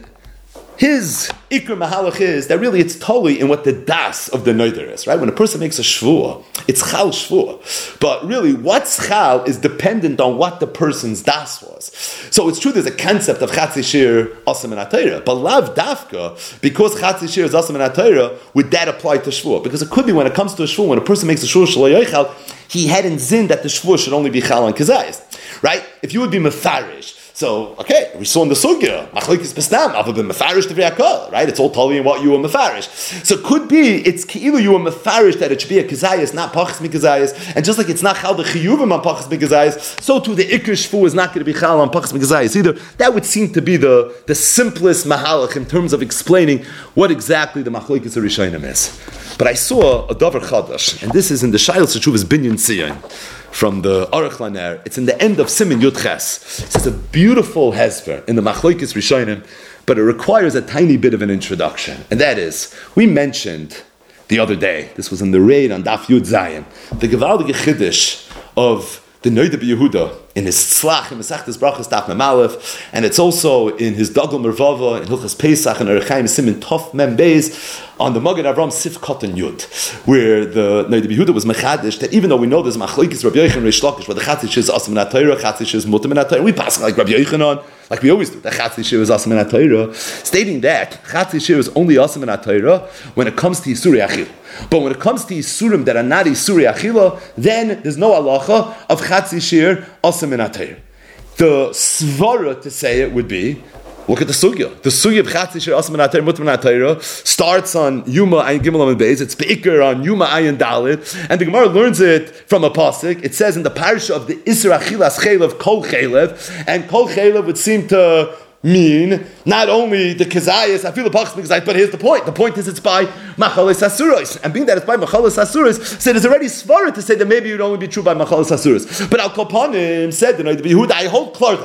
his Iker Mahalach is that really it's totally in what the das of the Neder is, right? When a person makes a shvua, it's chal shvua. But really, what's chal is dependent on what the person's das was. So it's true there's a concept of chatzi shir asam and atayra, but lav dafka, because chatzi shir is asam and atayra, would that apply to shvua? Because it could be when it comes to a shvua, when a person makes a shvua shelo yoichal, he hadn't zinned that the shvua should only be chal and kazayis, right? If you would be mefarish, so, okay, we saw in the sugya, machlokes bestam, I've been mefarish to v'yakol, right? It's all telling you what you were mefarish. So it could be, it's ki'ilu you were mefarish that it should be a kazayas, not pachas mikazayas, and just like it's not chal the chiyuvim on pachas mikazayas, so too the ikr shvu is not going to be chal on pachas mikazayas either. That would seem to be the, the simplest mahalach in terms of explaining what exactly the machlokes rishonim is. But I saw a davar chadash, and this is in the Shayil Sechuvas Binyan Tzion, from the Aruch Laner. It's in the end of Siman Yud Ches. It's a beautiful hezber in the Machlokes Rishonim, but it requires a tiny bit of an introduction. And that is, we mentioned the other day, this was in the raid on Daf Yud Zayin, the Gewaldige Chiddush of the Noida B'Yehuda in his Tzlach, in Masechtas Brachos Daf Mem Aleph, and it's also in his Dagel Mervava, in Hilchas Pesach, and Erechaim Siman Tov Mem Beis, on the Magen Avram Sif Katan Yud, where the Noida B'Yehuda was mechadish that even though we know there's machlokes Rabbi Yochanan and Reish Lakish, where the chatzish is asam and atayra, chatzish is mutam and atayra, we pass like Rabbi Yochanan, like we always do. The chatzish is asam and atayra, stating that chatzish is only asam and atayra when it comes to Yisuri Achil. But when it comes to Yisurim that are not Yisuri Achila, then there's no halacha of chatzish asam and atayra. The svara to say it would be, look at the sugya. The sugya of Chatzi Shir Asam and Atayra Mutam and Atayra starts on Yuma Ayin Gimel and Beis. It's Be'ikr on Yuma Ayin Dalit, and the Gemara learns it from a pasuk. It says in the parasha of the Isra Achilas Chelev Kol Chelev, and Kol Chelev would seem to mean not only the Kazayas, I feel the Pachas Mikazayas, but here's the point. The point is it's by Machalis Asuros. And being that it's by Machalis Asuros, so there's already svara to say that maybe it would only be true by Machalis Asuros. But Al Kopanim said, I hold clear that way.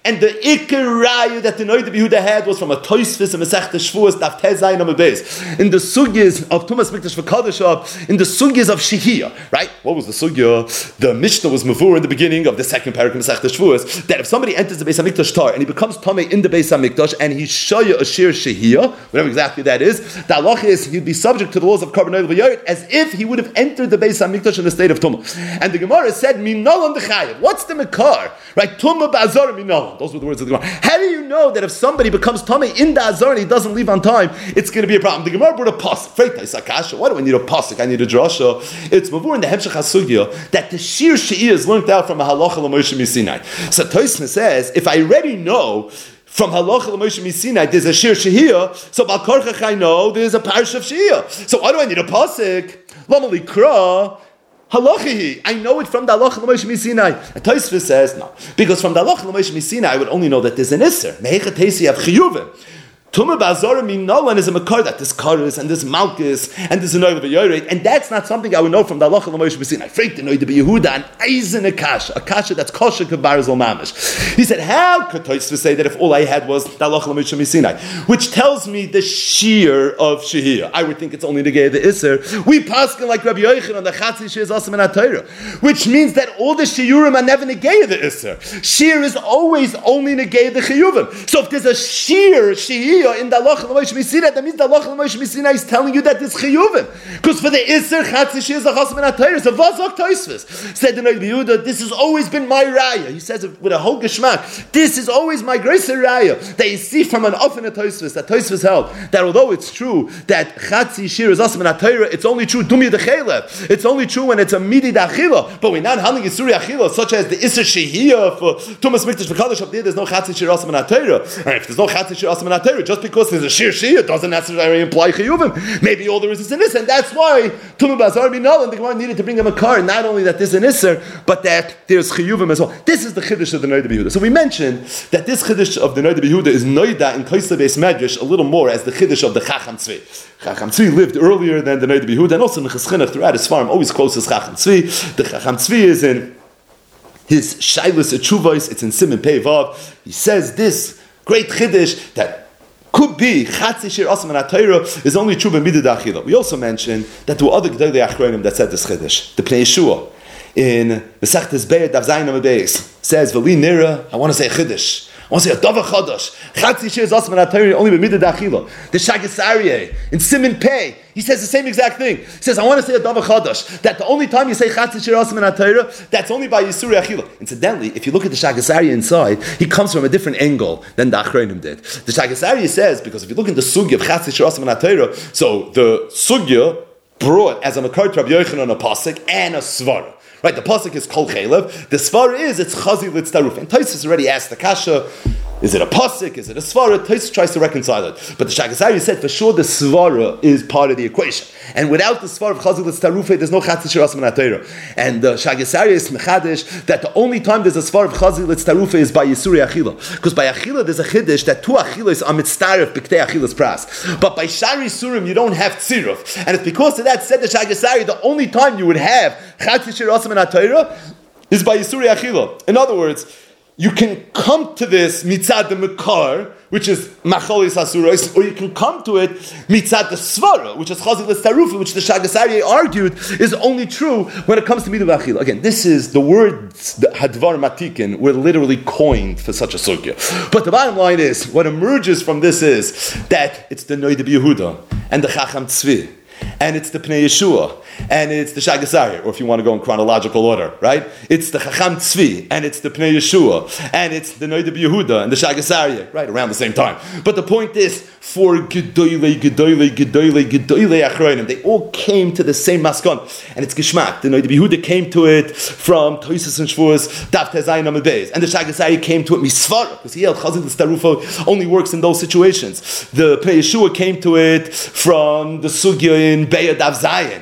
And the Iker Raya that the Noida Yehuda had was from a Toisvis and Masechta Shvuas Daf Tezayin on the base. In the sugyas of Tumas Mikdash V'Kadosh, in the sugyas of Shehiyah, right? What was the sugya? The Mishnah was mavur in the beginning of the second paragraph of Masechta Shvuas that if somebody enters the Beis Hamikdash tar and he becomes Tamei in the Beis Hamikdash and he's Shaya Ashir Shehiyah, whatever exactly that is, the halacha is he'd be subject to the laws of Karban Oil V'Yoyet as if he would have entered the Beis Hamikdash in the state of Tumah. And the Gemara said, Minol Dechayev. What's the Mekar? Right? Tumah Ba'azar Minol. Those were the words of the Gemara. How do you know that if somebody becomes Tamei in the Azar and he doesn't leave on time, it's going to be a problem? The Gemara brought a pasuk. Why do I need a pasuk? I need a drasha. It's mavur in the Hemshech HaSugya that the Shir She'iyah is learned out from a halacha l'Moshe Misinai. So Tosfos says, if I already know from halacha l'Moshe Misinai there's a Shir She'iyah, so Bal Korchach I know there's a parish of She'iyah. So why do I need a pasuk? Lama likra halachihi. I know it from the halacha l'Moshe Misinai. And Tosfos says no, because from the halacha l'Moshe Misinai I would only know that there's an iser. Mehechat teisi have chiyuvim. Tumah Ba'azara Minolan is a makar that this Karis and this Malchus and this Noida B'Yoret, and that's not something I would know from the halacha l'Moshe Misinai. I freaked the Noida B'Yehuda and Eisen a kasha, a kasha that's kosher kabarzol mamish. He said, how could Tosfos say that if all I had was the halacha l'Moshe Misinai, which tells me the shear of Shehiyah? I would think it's only the gay of the Isser. We paskin like Rabbi Yochanan on the Chatzi Shir is Asam and Atayra, which means that all the shiurim are never negay of the Isser. Shear is always only negay of the chiyuvim. So if there's a shear Shehiyah in the halacha l'Moshe Misinai, that means the halacha l'Moshe Misinai is telling you that this chiyuvim. Because for the Isser, Chatzi Shir is a Chasam and Atayra. So Vazok Tosfos said the Noida B'Yehuda, this has always been my raya. He says it with a whole geschmack. This is always my greater raya. That you see from an often at Tosfos, that Tosfos held, that although it's true that Chatzi Shir is Asam and Atayra, it's only true Dumya Dechelev. It's only true when it's a Midi Dachila. But we're not handling Yisuri Achila, such as the Isser Shehiyah for Tumas Mikdash V'Kadosh up there, there's no Chatzi Shir Asam and Atayra. And if there's no Chatzi Shir Asam and Atayra, just because there's a Shir Shehiyah doesn't necessarily imply Chiyuvim. Maybe all there is is an Isser, and that's why Tumah Ba'azar Minol and the Gemara needed to bring him a car, not only that there's an Isser, but that there's Chiyuvim as well. This is the Chiddush of the Noida B'Yehuda. So we mentioned that this Chiddush of the Noida B'Yehuda is Noida in Kaisla Beis Medrash a little more as the Chiddush of the Chacham Tzvi. Chacham Tzvi lived earlier than the Noida B'Yehuda, and also in the Chinuch throughout his farm, always close as Chacham Tzvi. The Chacham Tzvi is in his Shailus Etshuvos, it's in Siman Pei Vav. He says this great Chiddush that could be Chatzi Shir Asam and Atayra is only true by Midah Dachila. We also mentioned that there were other Gedolei Achronim that said this Chiddush. The Pnei Yeshua in Masechtas Be'er Daf Zayin Amud Beis says, V'li Nira, I want to say a Chiddush. I want to say a Dava Chadash. Chatzi Shir Asam and Atayra only by Midah Dachila. The Shagas Aryeh in Siman Pei, he says the same exact thing. He says, I want to say a Dava Chadash, that the only time you say Chatzi Shir Asam and Atayra, that's only by Yisuri Achila. Incidentally, if you look at the Shagas Aryeh inside, he comes from a different angle than the Achronim did. The Shagas Aryeh says, because if you look in the Sugya of Chatzi Shir Asam and Atayra, so the Sugya brought as a Makar to Rabbi Yochanan a Pasuk and a Svara. Right, the pasuk is Kol Chelev. The svara is it's Chazi Litz Taruf. And Tosfos already asked the kasha: is it a pasuk? Is it a svara? Tosfos tries to reconcile it, but the Shagas Aryeh said for sure the svara is part of the equation. And without the svara of Chazi Litz Taruf, there's no Chatzi Shir Asam and Atayra. And the Shagas Aryeh is mechadish that the only time there's a svara of Chazi Litz Taruf is by Yisuri Achila, because by Achila there's a chiddush that two Achilas are mitzaref b'ktei Achilas pras, but by Shari Surim you don't have tziruf, and it's because of that said the Shagas Aryeh the only time you would have Chatzi Shir Asam and Atayra is by Yisuri Achila. In other words, you can come to this mitzad the Mekar, which is Macholis Asuros, or you can come to it mitzad the Svara, which is Chazi Litz Taruf, which the Shagas Aryeh argued is only true when it comes to Midah Achila. Again, this is the words the Hadvar Matikin were literally coined for such a sugya. But the bottom line is, what emerges from this is that it's the Noida B'Yehuda and the Chacham Tzvi, and it's the Pnei Yeshua, and it's the Shagas Aryeh, or if you want to go in chronological order, right? It's the Chacham Tzvi, and it's the Pnei Yeshua, and it's the Noida B'Yehuda and the Shagas Aryeh, right, around the same time. But the point is, for Gedolei, Gedolei, Gedolei, Gedolei Achronim, they all came to the same maskon, and it's Geshmak. The Noida B'Yehuda came to it from Tosfos and Shvuos, Daf Tezayin Amud Beis, and the Shagas Aryeh came to it Misvara, because he held Chazi Litz Taruf only works in those situations. The Pnei Yeshua came to it from the Sugya in Be'er Daf Zayin.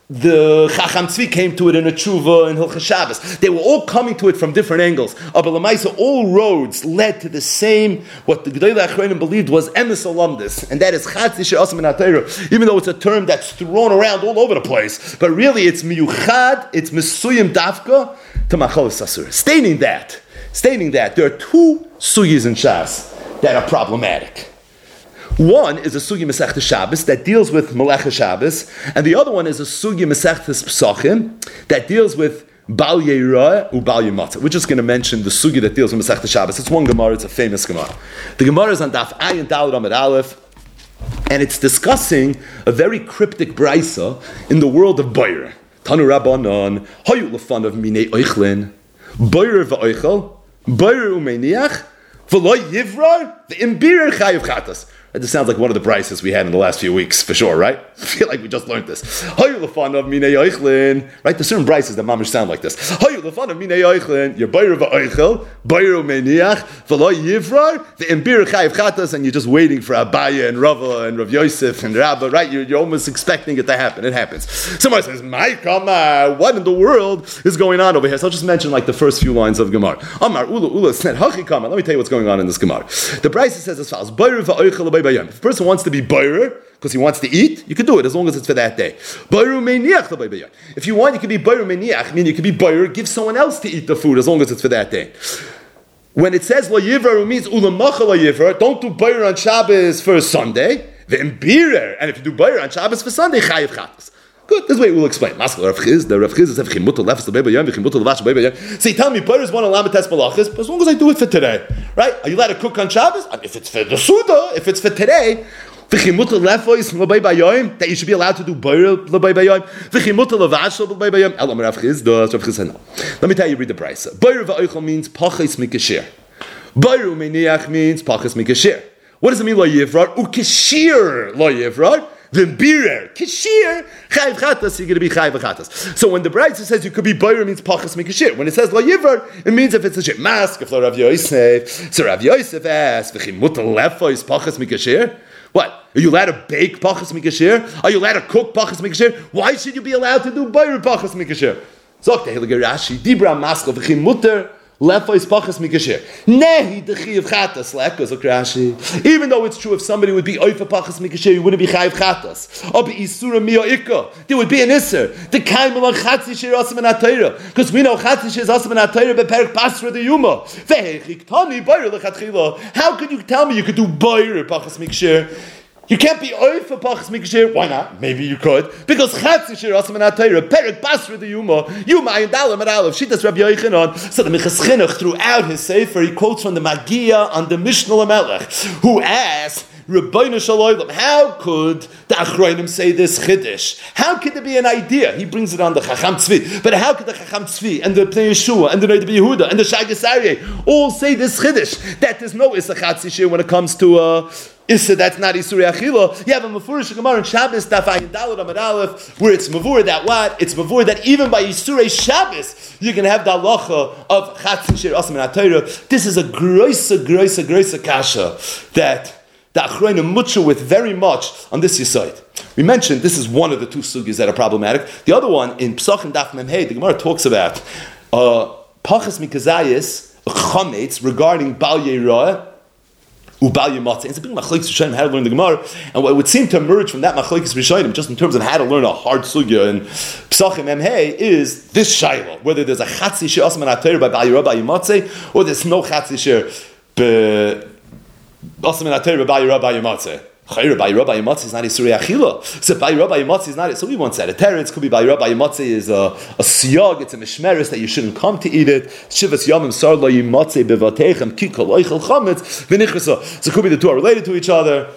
The Chacham Tzvi came to it in a tshuva in Hilchos Shabbos. They were all coming to it from different angles. But Lamaisa, all roads led to the same, what the Gedolei Achronim believed was emes olamdis, and that is Chatzi Shir Asam and Atayra, even though it's a term that's thrown around all over the place. But really it's miyuchad, it's mesuyim dafka to Macholis Asur. Stating that, stating that there are two sugis in Shas that are problematic. One is a sugi Masechta Shabbos that deals with Melecha Shabbos, and the other one is a sugi Masechta Pesachim that deals with Bal Yeirah u Bal Yematzah. We're just going to mention the sugi that deals with Masechta Shabbos. It's one Gemara, it's a famous Gemara. The Gemara is on Daf Ayin Daled Amud Aleph, and it's discussing a very cryptic brisa in the world of Boyer. Tanu Rabbanon, Hayu Lefanav Minei Oichlin, Boyer v'Oichel, Boyer u'Meiniach, V'lo Yivrar, v'Imbir Chayiv Chatas. This sounds like one of the prices we had in the last few weeks, for sure, right? I feel like we just learned this. Right? There's certain prices that mamish sound like this. You're Bayer v'Oichel, Bayer u'Meiniach, V'lo Yivrar, v'Imbir Chayiv Chatas, and you're just waiting for Abaya and Rava and Rav Yosef and Rabba, right? You're, you're almost expecting it to happen. It happens. Somebody says, my Kama, what in the world is going on over here? So I'll just mention like the first few lines of Gemara. Amar, Ula, Ula, Snet, Hachi Kama. Let me tell you what's going on in this Gemara. The price says as follows, Bayer v'Oichel. If a person wants to be Bayer because he wants to eat, you can do it as long as it's for that day. If you want, you can be Bayer Meniach, meaning you can be Bayer, give someone else to eat the food as long as it's for that day. When it says Lo Yivra, it means Ulamacha Lo Yivra, don't do Bayer on Shabbos for Sunday, then Birer, and if you do Bayer on Shabbos for Sunday, Chayiv Chatas. Good, this way we'll explain. Maskal Rav Chiz, the Rav Chiz is Chimutal Lefes the Beba Yom, Chimutal Levash Beba Yom. So you tell me, Bayrers want to lamites malachas, but as long as I do it for today, right? Are you allowed to cook on Shabbos? If it's for the Suda, if it's for today, Chimutal Lefes the Beba Yom, that you should be allowed to do Bayr the Beba Yom, Chimutal Levash the Beba Yom. Elam Rav Chiz, the Rav Chiz no. Let me tell you, read the price. Bayr va'oichel means pachis mikashir. Bayr u'meniach means pachis mikashir. What does it mean lo yivrar? Ukashir lo yivrar. Then birer, kishir, chayv chatas, you're going to be chayv chatas. So when the Braisa says you could be boyer, it means pachas mikashir. When it says lo yivrar, it means if it's a shir. Mask, if lo Rav Yosef. So Rav Yosef asks, v'chim mutal lefo is pachas mikashir? What? Are you allowed to bake pachas mikashir? Are you allowed to cook pachas mikashir? Why should you be allowed to do boyer pachas mikashir? Zok the Heilige Rashi, dibra maskal v'chim mutar. Lefo is pachas mikashir. Nehi dechiv chatas lekos okrashi. Even though it's true, if somebody would be oifa pachas mikashir, you wouldn't be chayiv chatas. Or be isura miyo ikka. There would be an isser. The kaimel on chatzi shir asam and atayra. Because we know chatzi shir asam and atayra beperek basra de yuma. Vehechik tani bayr lechatchila. How could you tell me you could do bayr pachas mikashir? You can't be oif for pachas mikashir. Why not? Maybe you could. Because chatzi shir asam and atayra perek basra de yuma. Yuma ayin dalam and aleph. Shitas Rabbi Yochanan. So the Minchas Chinuch throughout his sefer he quotes from the Magia on the Mishnah Lamelech, who asked Rabbeinu Shalom, how could the Achronim say this chiddush? How could there be an idea? He brings it on the Chacham Tzvi. But how could the Chacham Tzvi and the Pnei Yeshua and the Noda B'Yehuda and the Shagas Aryeh all say this chiddush that there's no Issa Chatzi Shir when it comes to uh, Issa that's not Isurei Achila? You have a Mefurish Gemara in Shabbos Daf Ayin Daled Amud Aleph where it's Mavur that what? It's Mavur that even by Isurei Shabbos you can have the halacha of Chatzi Shir Asam and Atayra. This is a groisa, groisa, groisa kasha that the Achronim mutshu with very much on this yesod. We mentioned this is one of the two sugis that are problematic. The other one in Pesachim Daf Mem Hey, the Gemara talks about uh, pachas mikazayis chametz regarding Bal Yeirah u Bal Yematzah. It's a big machlokes rishonim how to learn the Gemara, and what would seem to emerge from that machlokes rishonim, just in terms of how to learn a hard sugya in Pesachim Mem Hey, is this shayla whether there's a chatzi shir asman atayr by Bal Yeirah Bal Yematzah or there's no chatzi shir be Asam and Atayr by Rabbi Yematzeh. Chayr by Rabbi Yematzeh is not Isurei Achila. So by Rabbi Yematzeh is not. So we once said a teretz could be by Rabbi Yematzeh is a, a siyag. It's a mishmeres that you shouldn't come to eat it. Shivas yamim sar lo Yematzeh bevatechem kikol oichel chametz v'nichasa. So it could be the two are related to each other.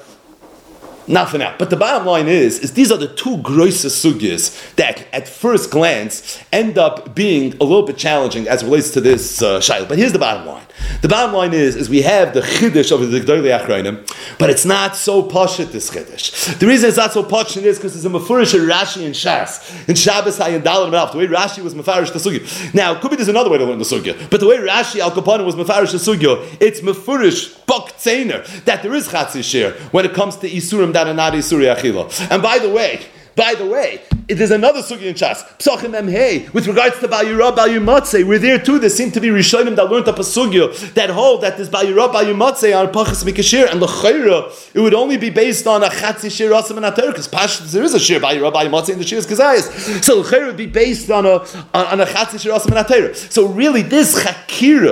Not for now. But the bottom line is, is these are the two groisa sugyas that at first glance end up being a little bit challenging as it relates to this uh, shayla. But here's the bottom line. The bottom line is, is we have the chiddush of the Gdolei Achronim, but it's not so pashut, this chiddush. The reason it's not so pashut is because it's a mefurish Rashi and Shas. In Shabbos Hayin Daled Amud Aleph, the way Rashi was mefarish the sugya. Now, could be there's another way to learn the sugya, but the way Rashi Al Kapanim was mefarish the sugya, it's mefurish bak tzeiner, that there is chatzi shir when it comes to isurim that are not isurei achila. And by the way, By the way, there's another sugi in Shas, Pesachim Mem Hey, with regards to Bal Yeirah Bal Yematzeh, where there too there seem to be Rishonim that learned up a sugya that hold that there's Bal Yeirah Bal Yematzeh on Pachas Mikashir, and l'chayra it would only be based on a Chatzi Shir Asam and Atayr, because Pash there is a Shir Bal Yeirah Bal Yematzeh in the Shir's Kazayas, so l'chayra would be based on a on, on a Chatzi Shir Asam and Atayr. So really, this Chakira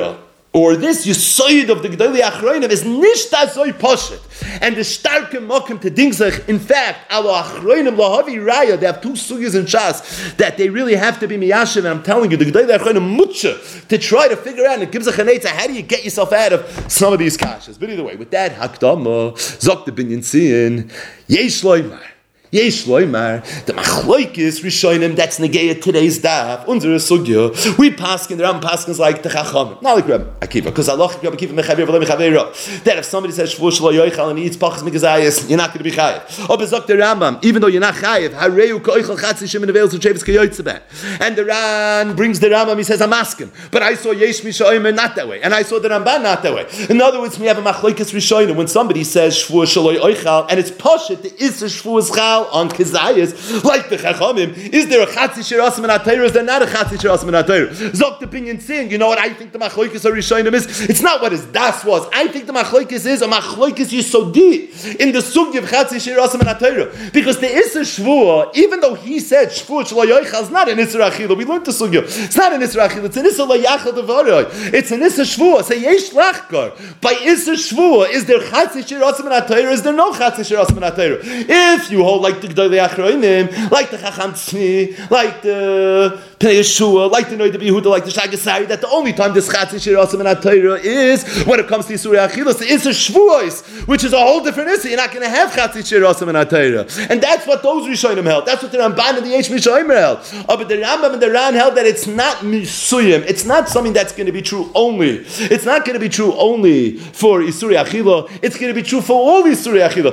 or this Yisoid of the Gedolei Achronim is nishta zoi poshet. And the starke mokim to dingzach, in fact, alo Achronim lahavi raya, they have two sugyas in Shas, that they really have to be miyashiv, and I'm telling you, the Gedolei Achronim mutcha, to try to figure out, and it gives a chanetza, how do you get yourself out of some of these kashas? But either way, with that, hakdama, zok the binyan tziyin, yesh loymar. Yesh loymar, the machloikis rishonim, that's negeya today's daf, unzere sugya. We paskin, the Ram paskins like the Chacham. Not like Reb Akiva, because Allah Reb Akiva mechaver v'lo mechaver. That if somebody says shvu shelo yoichal and he eats pachas mikazayis, you're not going to be chayiv. Or bezok the Rambam, even though you're not chayiv, hareu koichal chatzi shem in aveils u'cheves kayotzebe. And the Ran brings the Rambam, he says I'm asking, but I saw yesh mishoyim not that way, and I saw the Ramban not that way. In other words, we have a machloikis rishonim when somebody says shvu shelo yoichal and it's poshet, the is shvu is chal on Kizayas, like the Chachamim, is there a Chatzi Shir Asim and Atayr, is there not a Chatzi Shir Asim and Atayr? Zok the opinion saying, you know what I think the Machloikis or Rishonim is? It's not what his das was. I think the Machloikis is a Machloikis Yisodi in the Sugi of Chatzi Shir Asim and Atayr. Because the Isser Shvua, even though he said Shvua Shlo Yoichal is not an Isser Achila, we learned the Sugi. It's not an Isser Achila, it's an Isser Lo Yachal Devaroi. It's an Isser Shvua. Say Yesh Lachkar. By Isser Shvua, is there Chatzi Shir Asim and Atayr? Is there no Chatzi Shir Asim and Atayr? If you hold like the like the Chacham Tzmi, like the Pnei Yeshua, like the Noida Behuda, like the Shagasari, that the only time this Chatzi Shir Asim and Atayra is when it comes to Yisuri Achilas, the Isser Shvuos, which is a whole different Isser. You're not going to have Chatzi Shir Asim and Atayra. And that's what those Rishonim held. That's what the Ramban and the Yesh Mishoimer held. Oh, but the Rambam and the Ran held that it's not Misuyim. It's not something that's going to be true only. It's not going to be true only for Yisuri Achila. It's going to be true for all Yisuri Achila.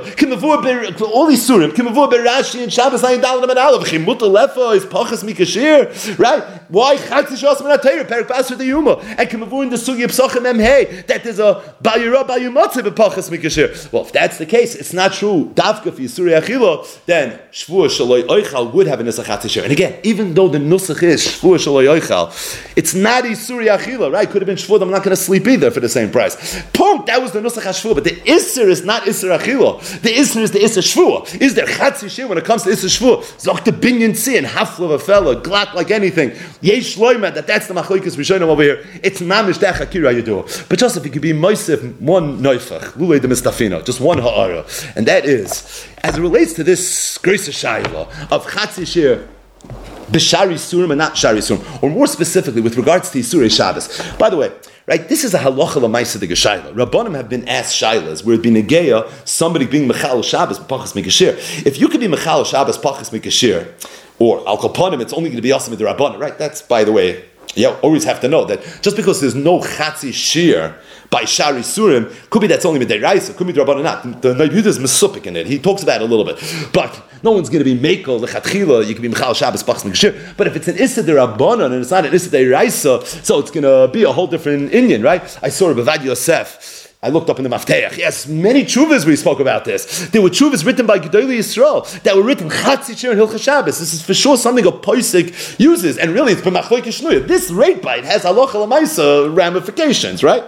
All Yisurim. Kimavur Berashi and Shabbos Ayin Dalam and Aleph. Chimuta Lefa is Pachas Mikashir. Right? Why Chatzi Shir Asim and Atayra? Perik Bas for the Yuma. And Kimavur in the Sugi of Psachim Em Hey that there's a Bayura Bayumatze B'Pachas Mikashir. Well, if that's the case, it's not true. Davka for Yisuri Achila, then Shvua Shaloi Oichal would have a Nusach Chatzi Shir. And again, even though the Nusach is Shvua Shaloi Oichal, it's not Yisuri Achila, right? Could have been Shvua, I'm not going to sleep either for the same price. Punk, that was the Nusach HaShvua, but the Isser is not Isser Achila. The Isser is the Isser Shvua. Is there Chatzi Shir when it comes to Isser Shvua? Zok the binyan tzi and hafla of a fella, glat like anything. Yesh loyma, that that's the machlokes Rishonim over here. It's mamish dech akira you do. But just if it could be moisef one neufach, lulei de mistafino, just one ha'ara, and that is, as it relates to this Grisa Shaila of Chatzi Shir, B'shari Surim and not Shari Surim, or more specifically with regards to Yisurei Shabbos. By the way, right, this is a halacha l'maisa de Geshayla. Rabbanim have been asked shaylas where it be negeya, somebody being mechal Shabbos pachas mikashir. If you could be mechal Shabbos pachas mikashir, or al kapanim, it's only going to be asim with the Rabbanim, right? That's, by the way, you always have to know that just because there's no chatzi shir by Shari Surim, could be that's only Midiraisa, could be the Rabbanan not. The Noida Behuda is mesupik in it. He talks about it a little bit. But no one's going to be Mekel, Lechatchila, you can be Mechal Shabbos, Pachas Mikashir. But if it's an Issa de Rabbanan and it's not an Issa de Raisa, so it's going to be a whole different Indian, right? I saw Rabbi Vad Yosef. I looked up in the Mafteach. Yes, many tshuvas we spoke about this. There were tshuvas written by Gedolei Yisrael that were written Chatzi Shir and Hilchas Shabbos. This is for sure something a Poisik uses, and really it's b'machloek shnuya. This rate bite has halacha l'maisa ramifications, right?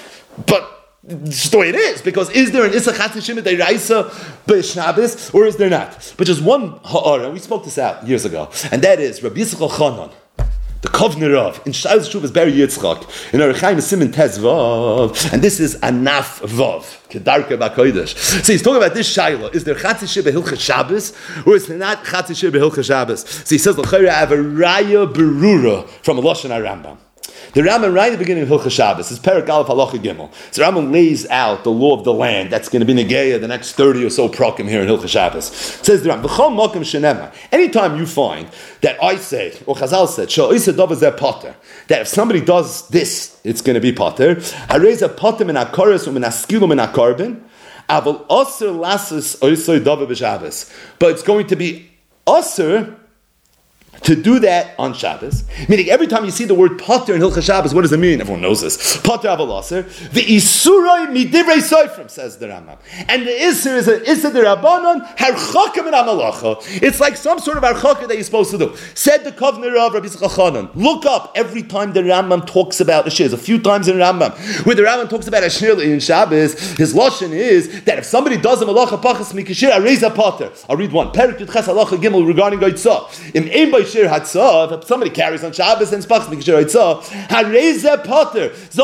But it's the way it is, because is there an Issa Chatzi Shir Deiraisa b'Shabbos, or is there not? But just one ha'ara, we spoke this out years ago, and that is Rabbi Yisrael Chanan, the Kovner of, in Shailas Shuvas Ber Yitzchak, in Arechaim Siman Tez Vav, and this is Anaf Vav, Kedarka B'Kodesh. So he's talking about this Shaila, is there Chatzi Shir B'Hilchas Shabbos, or is there not Chatzi Shir B'Hilchas Shabbos? So he says, L'chayra, I have a Raya Berura from a Lashon HaRambam. The Rambam, right at the beginning of Hilchas Shabbos, is Perek Aleph Halacha Gimel. So Rambam lays out the law of the land that's going to be Negeya the next thirty or so prakim here in Hilchas Shabbos. It says the Rambam, V'chol Mokim Shenema. Anytime you find that I say, or Chazal said, Sha'isa Dov Zeh Potter, that if somebody does this, it's going to be Potter. Harei Zeh Potter min HaKoros u'min HaSkilu min HaKorban, Aval Osir Lasses Oisoi Dov B'Shabbos. But it's going to be Osir to do that on Shabbos, meaning every time you see the word Potter in Hilchas Shabbos, what does it mean? Everyone knows this. Potter Avalaser. The Isuroi Midivrei Soifrim, says the Rambam. And the Isur is a Isur the Rabbanon, Harchokim and Amalacha. It's like some sort of Harchokim that you're supposed to do. Said the Kovner of Rabbi Yisrael Chanan. Look up every time the Rambam talks about a shir. There's a few times in Rambam where the Rambam talks about a shir in Shabbos. His Lashon is that if somebody does a Malacha Pachas Mikashir, Areza Potter. I'll read one. Perik Yudches Halacha Gimel regarding Goitzah. Im Ein Bei Shir Hatzah, if somebody carries on Shabbos and Spachs Mikashir Hatzah, Harei Zeh Potter. Zok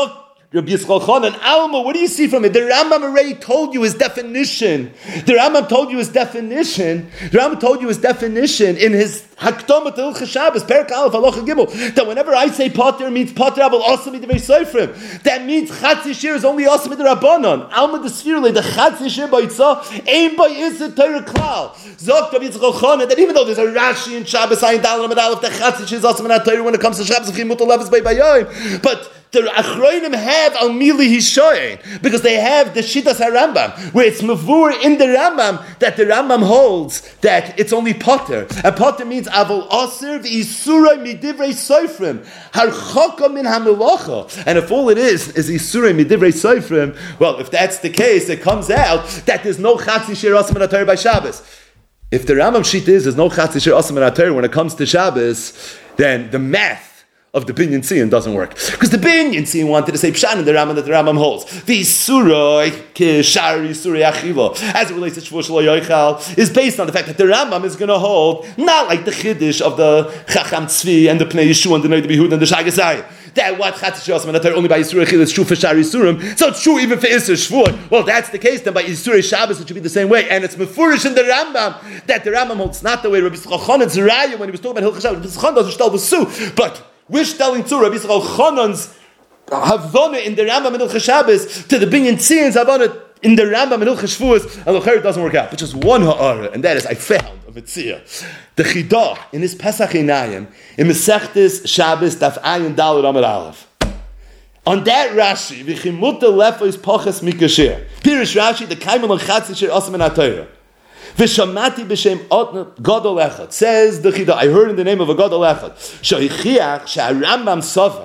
Rabbi Yisrael Chanan, Alma, what do you see from it? The Rambam already told you his definition. The Rambam told you his definition. The Rambam told you his definition in his Hakdama to Hilchos Shabbos, Perek Aleph, Halacha Gimel, that whenever I say Pater means Pater Abel also Midivrei Seifrim, that means Chatzi Shir is only also Midivrei Rabbanon. Alma the Sfirle, the Chatzi Shir by Yitzah, Ein by Yisra Torah Klal. Zok Rabbi Yisrael Chanan, that even though there's a Rashi in Shabbos, Ayin Dal Amud Aleph, the Chatzi Shir is also Midivrei Torah when it comes to Shabbos, Chimutal Levis by Bayayim, but the Achronim have Al Mili Hishoyin because they have the Shitas HaRambam, where it's Mavur in the Rambam that the Rambam holds that it's only Potter. And Potter means Avol Osir v'Isurei Midivrei Seifrim Harchaka min HaMelacha. And if all it is is Isurei Midivrei Seifrim, well, if that's the case, it comes out that there's no Chatzi Shir Asim and Atayr by Shabbos. If the Rambam sheet is there's no Chatzi Shir Asim and Atayr when it comes to Shabbos, then the math of the Binyan Tzion doesn't work. Because the Binyan Tzion wanted to say Pshan in the Rambam that the Rambam holds. The Surah, Shari Surah Achila, as it relates to Shvuah Shelo Yoichal, is based on the fact that the Rambam is going to hold, not like the Chiddush of the Chacham Tzvi and the Pnei Yeshua and the Noid Bihud and the Shagasai. That what Chatzi Shir Asim and Atayr only by Yisur Achila is true for Shari Surim, so it's true even for Isser Shvuah. Well, that's the case, then by Yisur Shabbos it should be the same way. And it's Mefurish in the Rambam that the Rambam holds not the way Rabbi Yisrael Chanan's Raya when he was talking about Hilchos Shabbos. Rabbi Yisrael Chanan doesn't tell the Su, but we're telling to Rabbi Yisrael Chanan's Havana in the Rambam and Hilchos Shabbos to the Binyan Tzion's Havana in the Rambam and Hilchos Shvuos, and the it doesn't work out. But just one ha'ara, and that is I found of a tziyah. The Chidah in his Pesach Einayim in Masechtes Shabbos Daf Ayin Daled Amud Aleph. On that Rashi, v'chimuta lefos pachas mikasher. Pirish Rashi the Kaiman Chatzi Shir Asim and Atayra. V'shamati b'shem Gadol Echad. Says the Chidah, I heard in the name of a Gadol Echad. Shoichiach she'arambam savar.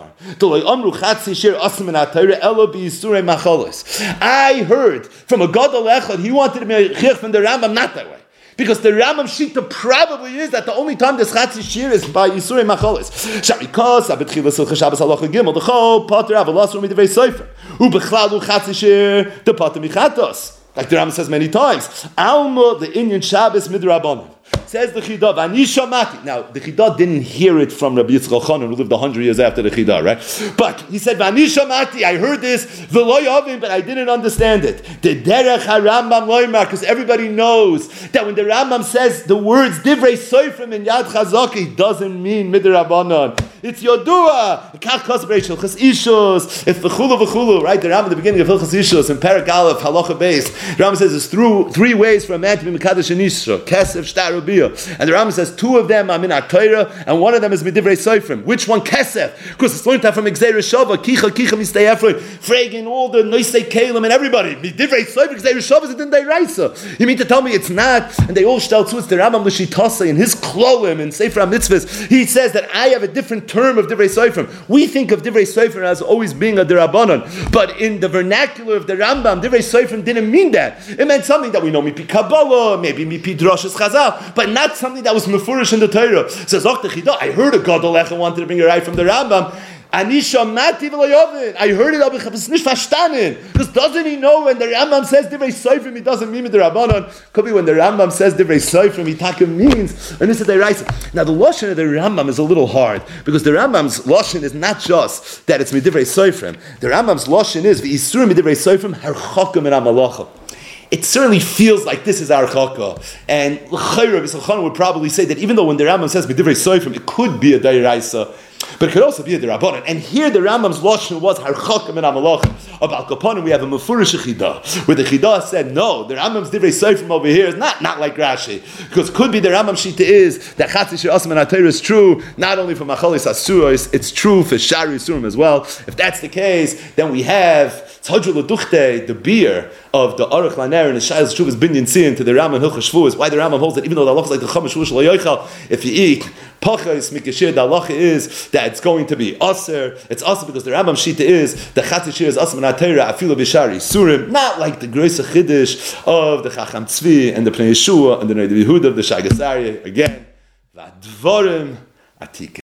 I heard from a Gadol Echad, he wanted to be a chich from the Rambam, not that way. Because the Rambam Shita probably is that the only time this Chatzi Shir is by Yisurei Macholis. Sharikos, Abetchilas Hilchos Shabbos Halacha Gimel, the Chol, Pater Avalas Rumi Devei Sefer, Ubechlalu Chatzi Shir, the Pater Michatos. Like the Rambam says many times, Alma, the Inyan Shabbos Midrabanan. Says the Chidah, V'ani Shamati. Now, the Chidah didn't hear it from Rabbi Yisrael Chanan, who lived a hundred years after the Chidah, right? But he said, V'ani Shamati, I heard this, V'lo Yavin, but I didn't understand it. The Derech HaRambam Loimar, because everybody knows that when the Rambam says the words Divrei Soifrim in Yad Chazaki, it doesn't mean Midrabanan. It's Yodua. It's V'chulu V'chulu, right? The Rambam at the beginning of Hilchos Ishus, in Perek Aleph, Halacha Beis, the Rambam says there's through three ways for a man to be Mekadosh and Yisra, Kesef, Shtar, Ubiyah. And the Rambam says two of them are min Torah, and one of them is Midivrei Seifrim. Which one Kesef? Because it's learned from Exer Shava, Kicha, Kicha, Mistei Efroi, Fraging all the Noisei Kalim and everybody. Midivrei Seifrim, Exer Shava is a Din Deiraisa. You mean to tell me it's not? And they all shtel to it's the Rambam L'shitasa in his Klolim in Sefer HaMitzvahs. He says that I have a different term of Divrei Seifrim. We think of Divrei Seifrim as always being a Dirabanan, but in the vernacular of the Rambam, Divrei Seifrim didn't mean that. It meant something that we know Mipi Kabbalah, maybe Mipi Droshes Chazal, but not something that was mefurish in the Torah. So Zok the Chidah, I heard a Gadol Echad wanted to bring a right from the Rambam. Anisha Mati v'layovin. I heard it, aber ich habe es nicht verstanden. Because doesn't he know when the Rambam says Divrei Seifrim, he doesn't mean the Rabbanon. Could be when the Rambam says Divrei Seifrim, he taka means and this is the Raisa. Now the lashon of the Rambam is a little hard because the Rambam's lashon is not just that it's Midivrei Seifrim. The Rambam's lashon is v'isurim Midivrei Seifrim harchakim min hamalacha. It certainly feels like this is our chaka. And L'chayra B'Yisrael Chanan would probably say that even though when the Rambam says B'divrei Seifrim, it could be a Dairaisa, but it could also be a Dirabanan. And here the Rambam's lashon was Harchakim and Amalach. About Kapanim we have a Mefurish Chidah, where the Chidah said, no, the Rambam's Divrei Seifrim over here is not, not like Rashi. Because it could be the Rambam Shita is that Chatzi Shir Asim and Atayr is true, not only for Machalis Asuros, it's true for Shari Surim as well. If that's the case, then we have Tzadru L'Duchte, the beer of the Aruch Laner and the Shailas Shuvas Binyan Tzion to the Rambam Hilchos Shvuos. Why the Rambam holds that even though the halacha is like the Chama Shvuah Shelo Yoichal, if you eat Pachas Mikashir, the halacha is that it's going to be Aser. It's Aser because the Rambam Shita is the Chatzi Shir is Aser Min HaTorah Afilu B'Shari Surim, not like the Groisa Chiddush of the Chacham Tzvi and the Pnei Yeshua and the Noid Bihud of the Shagasari. Again, V'advorim Atika.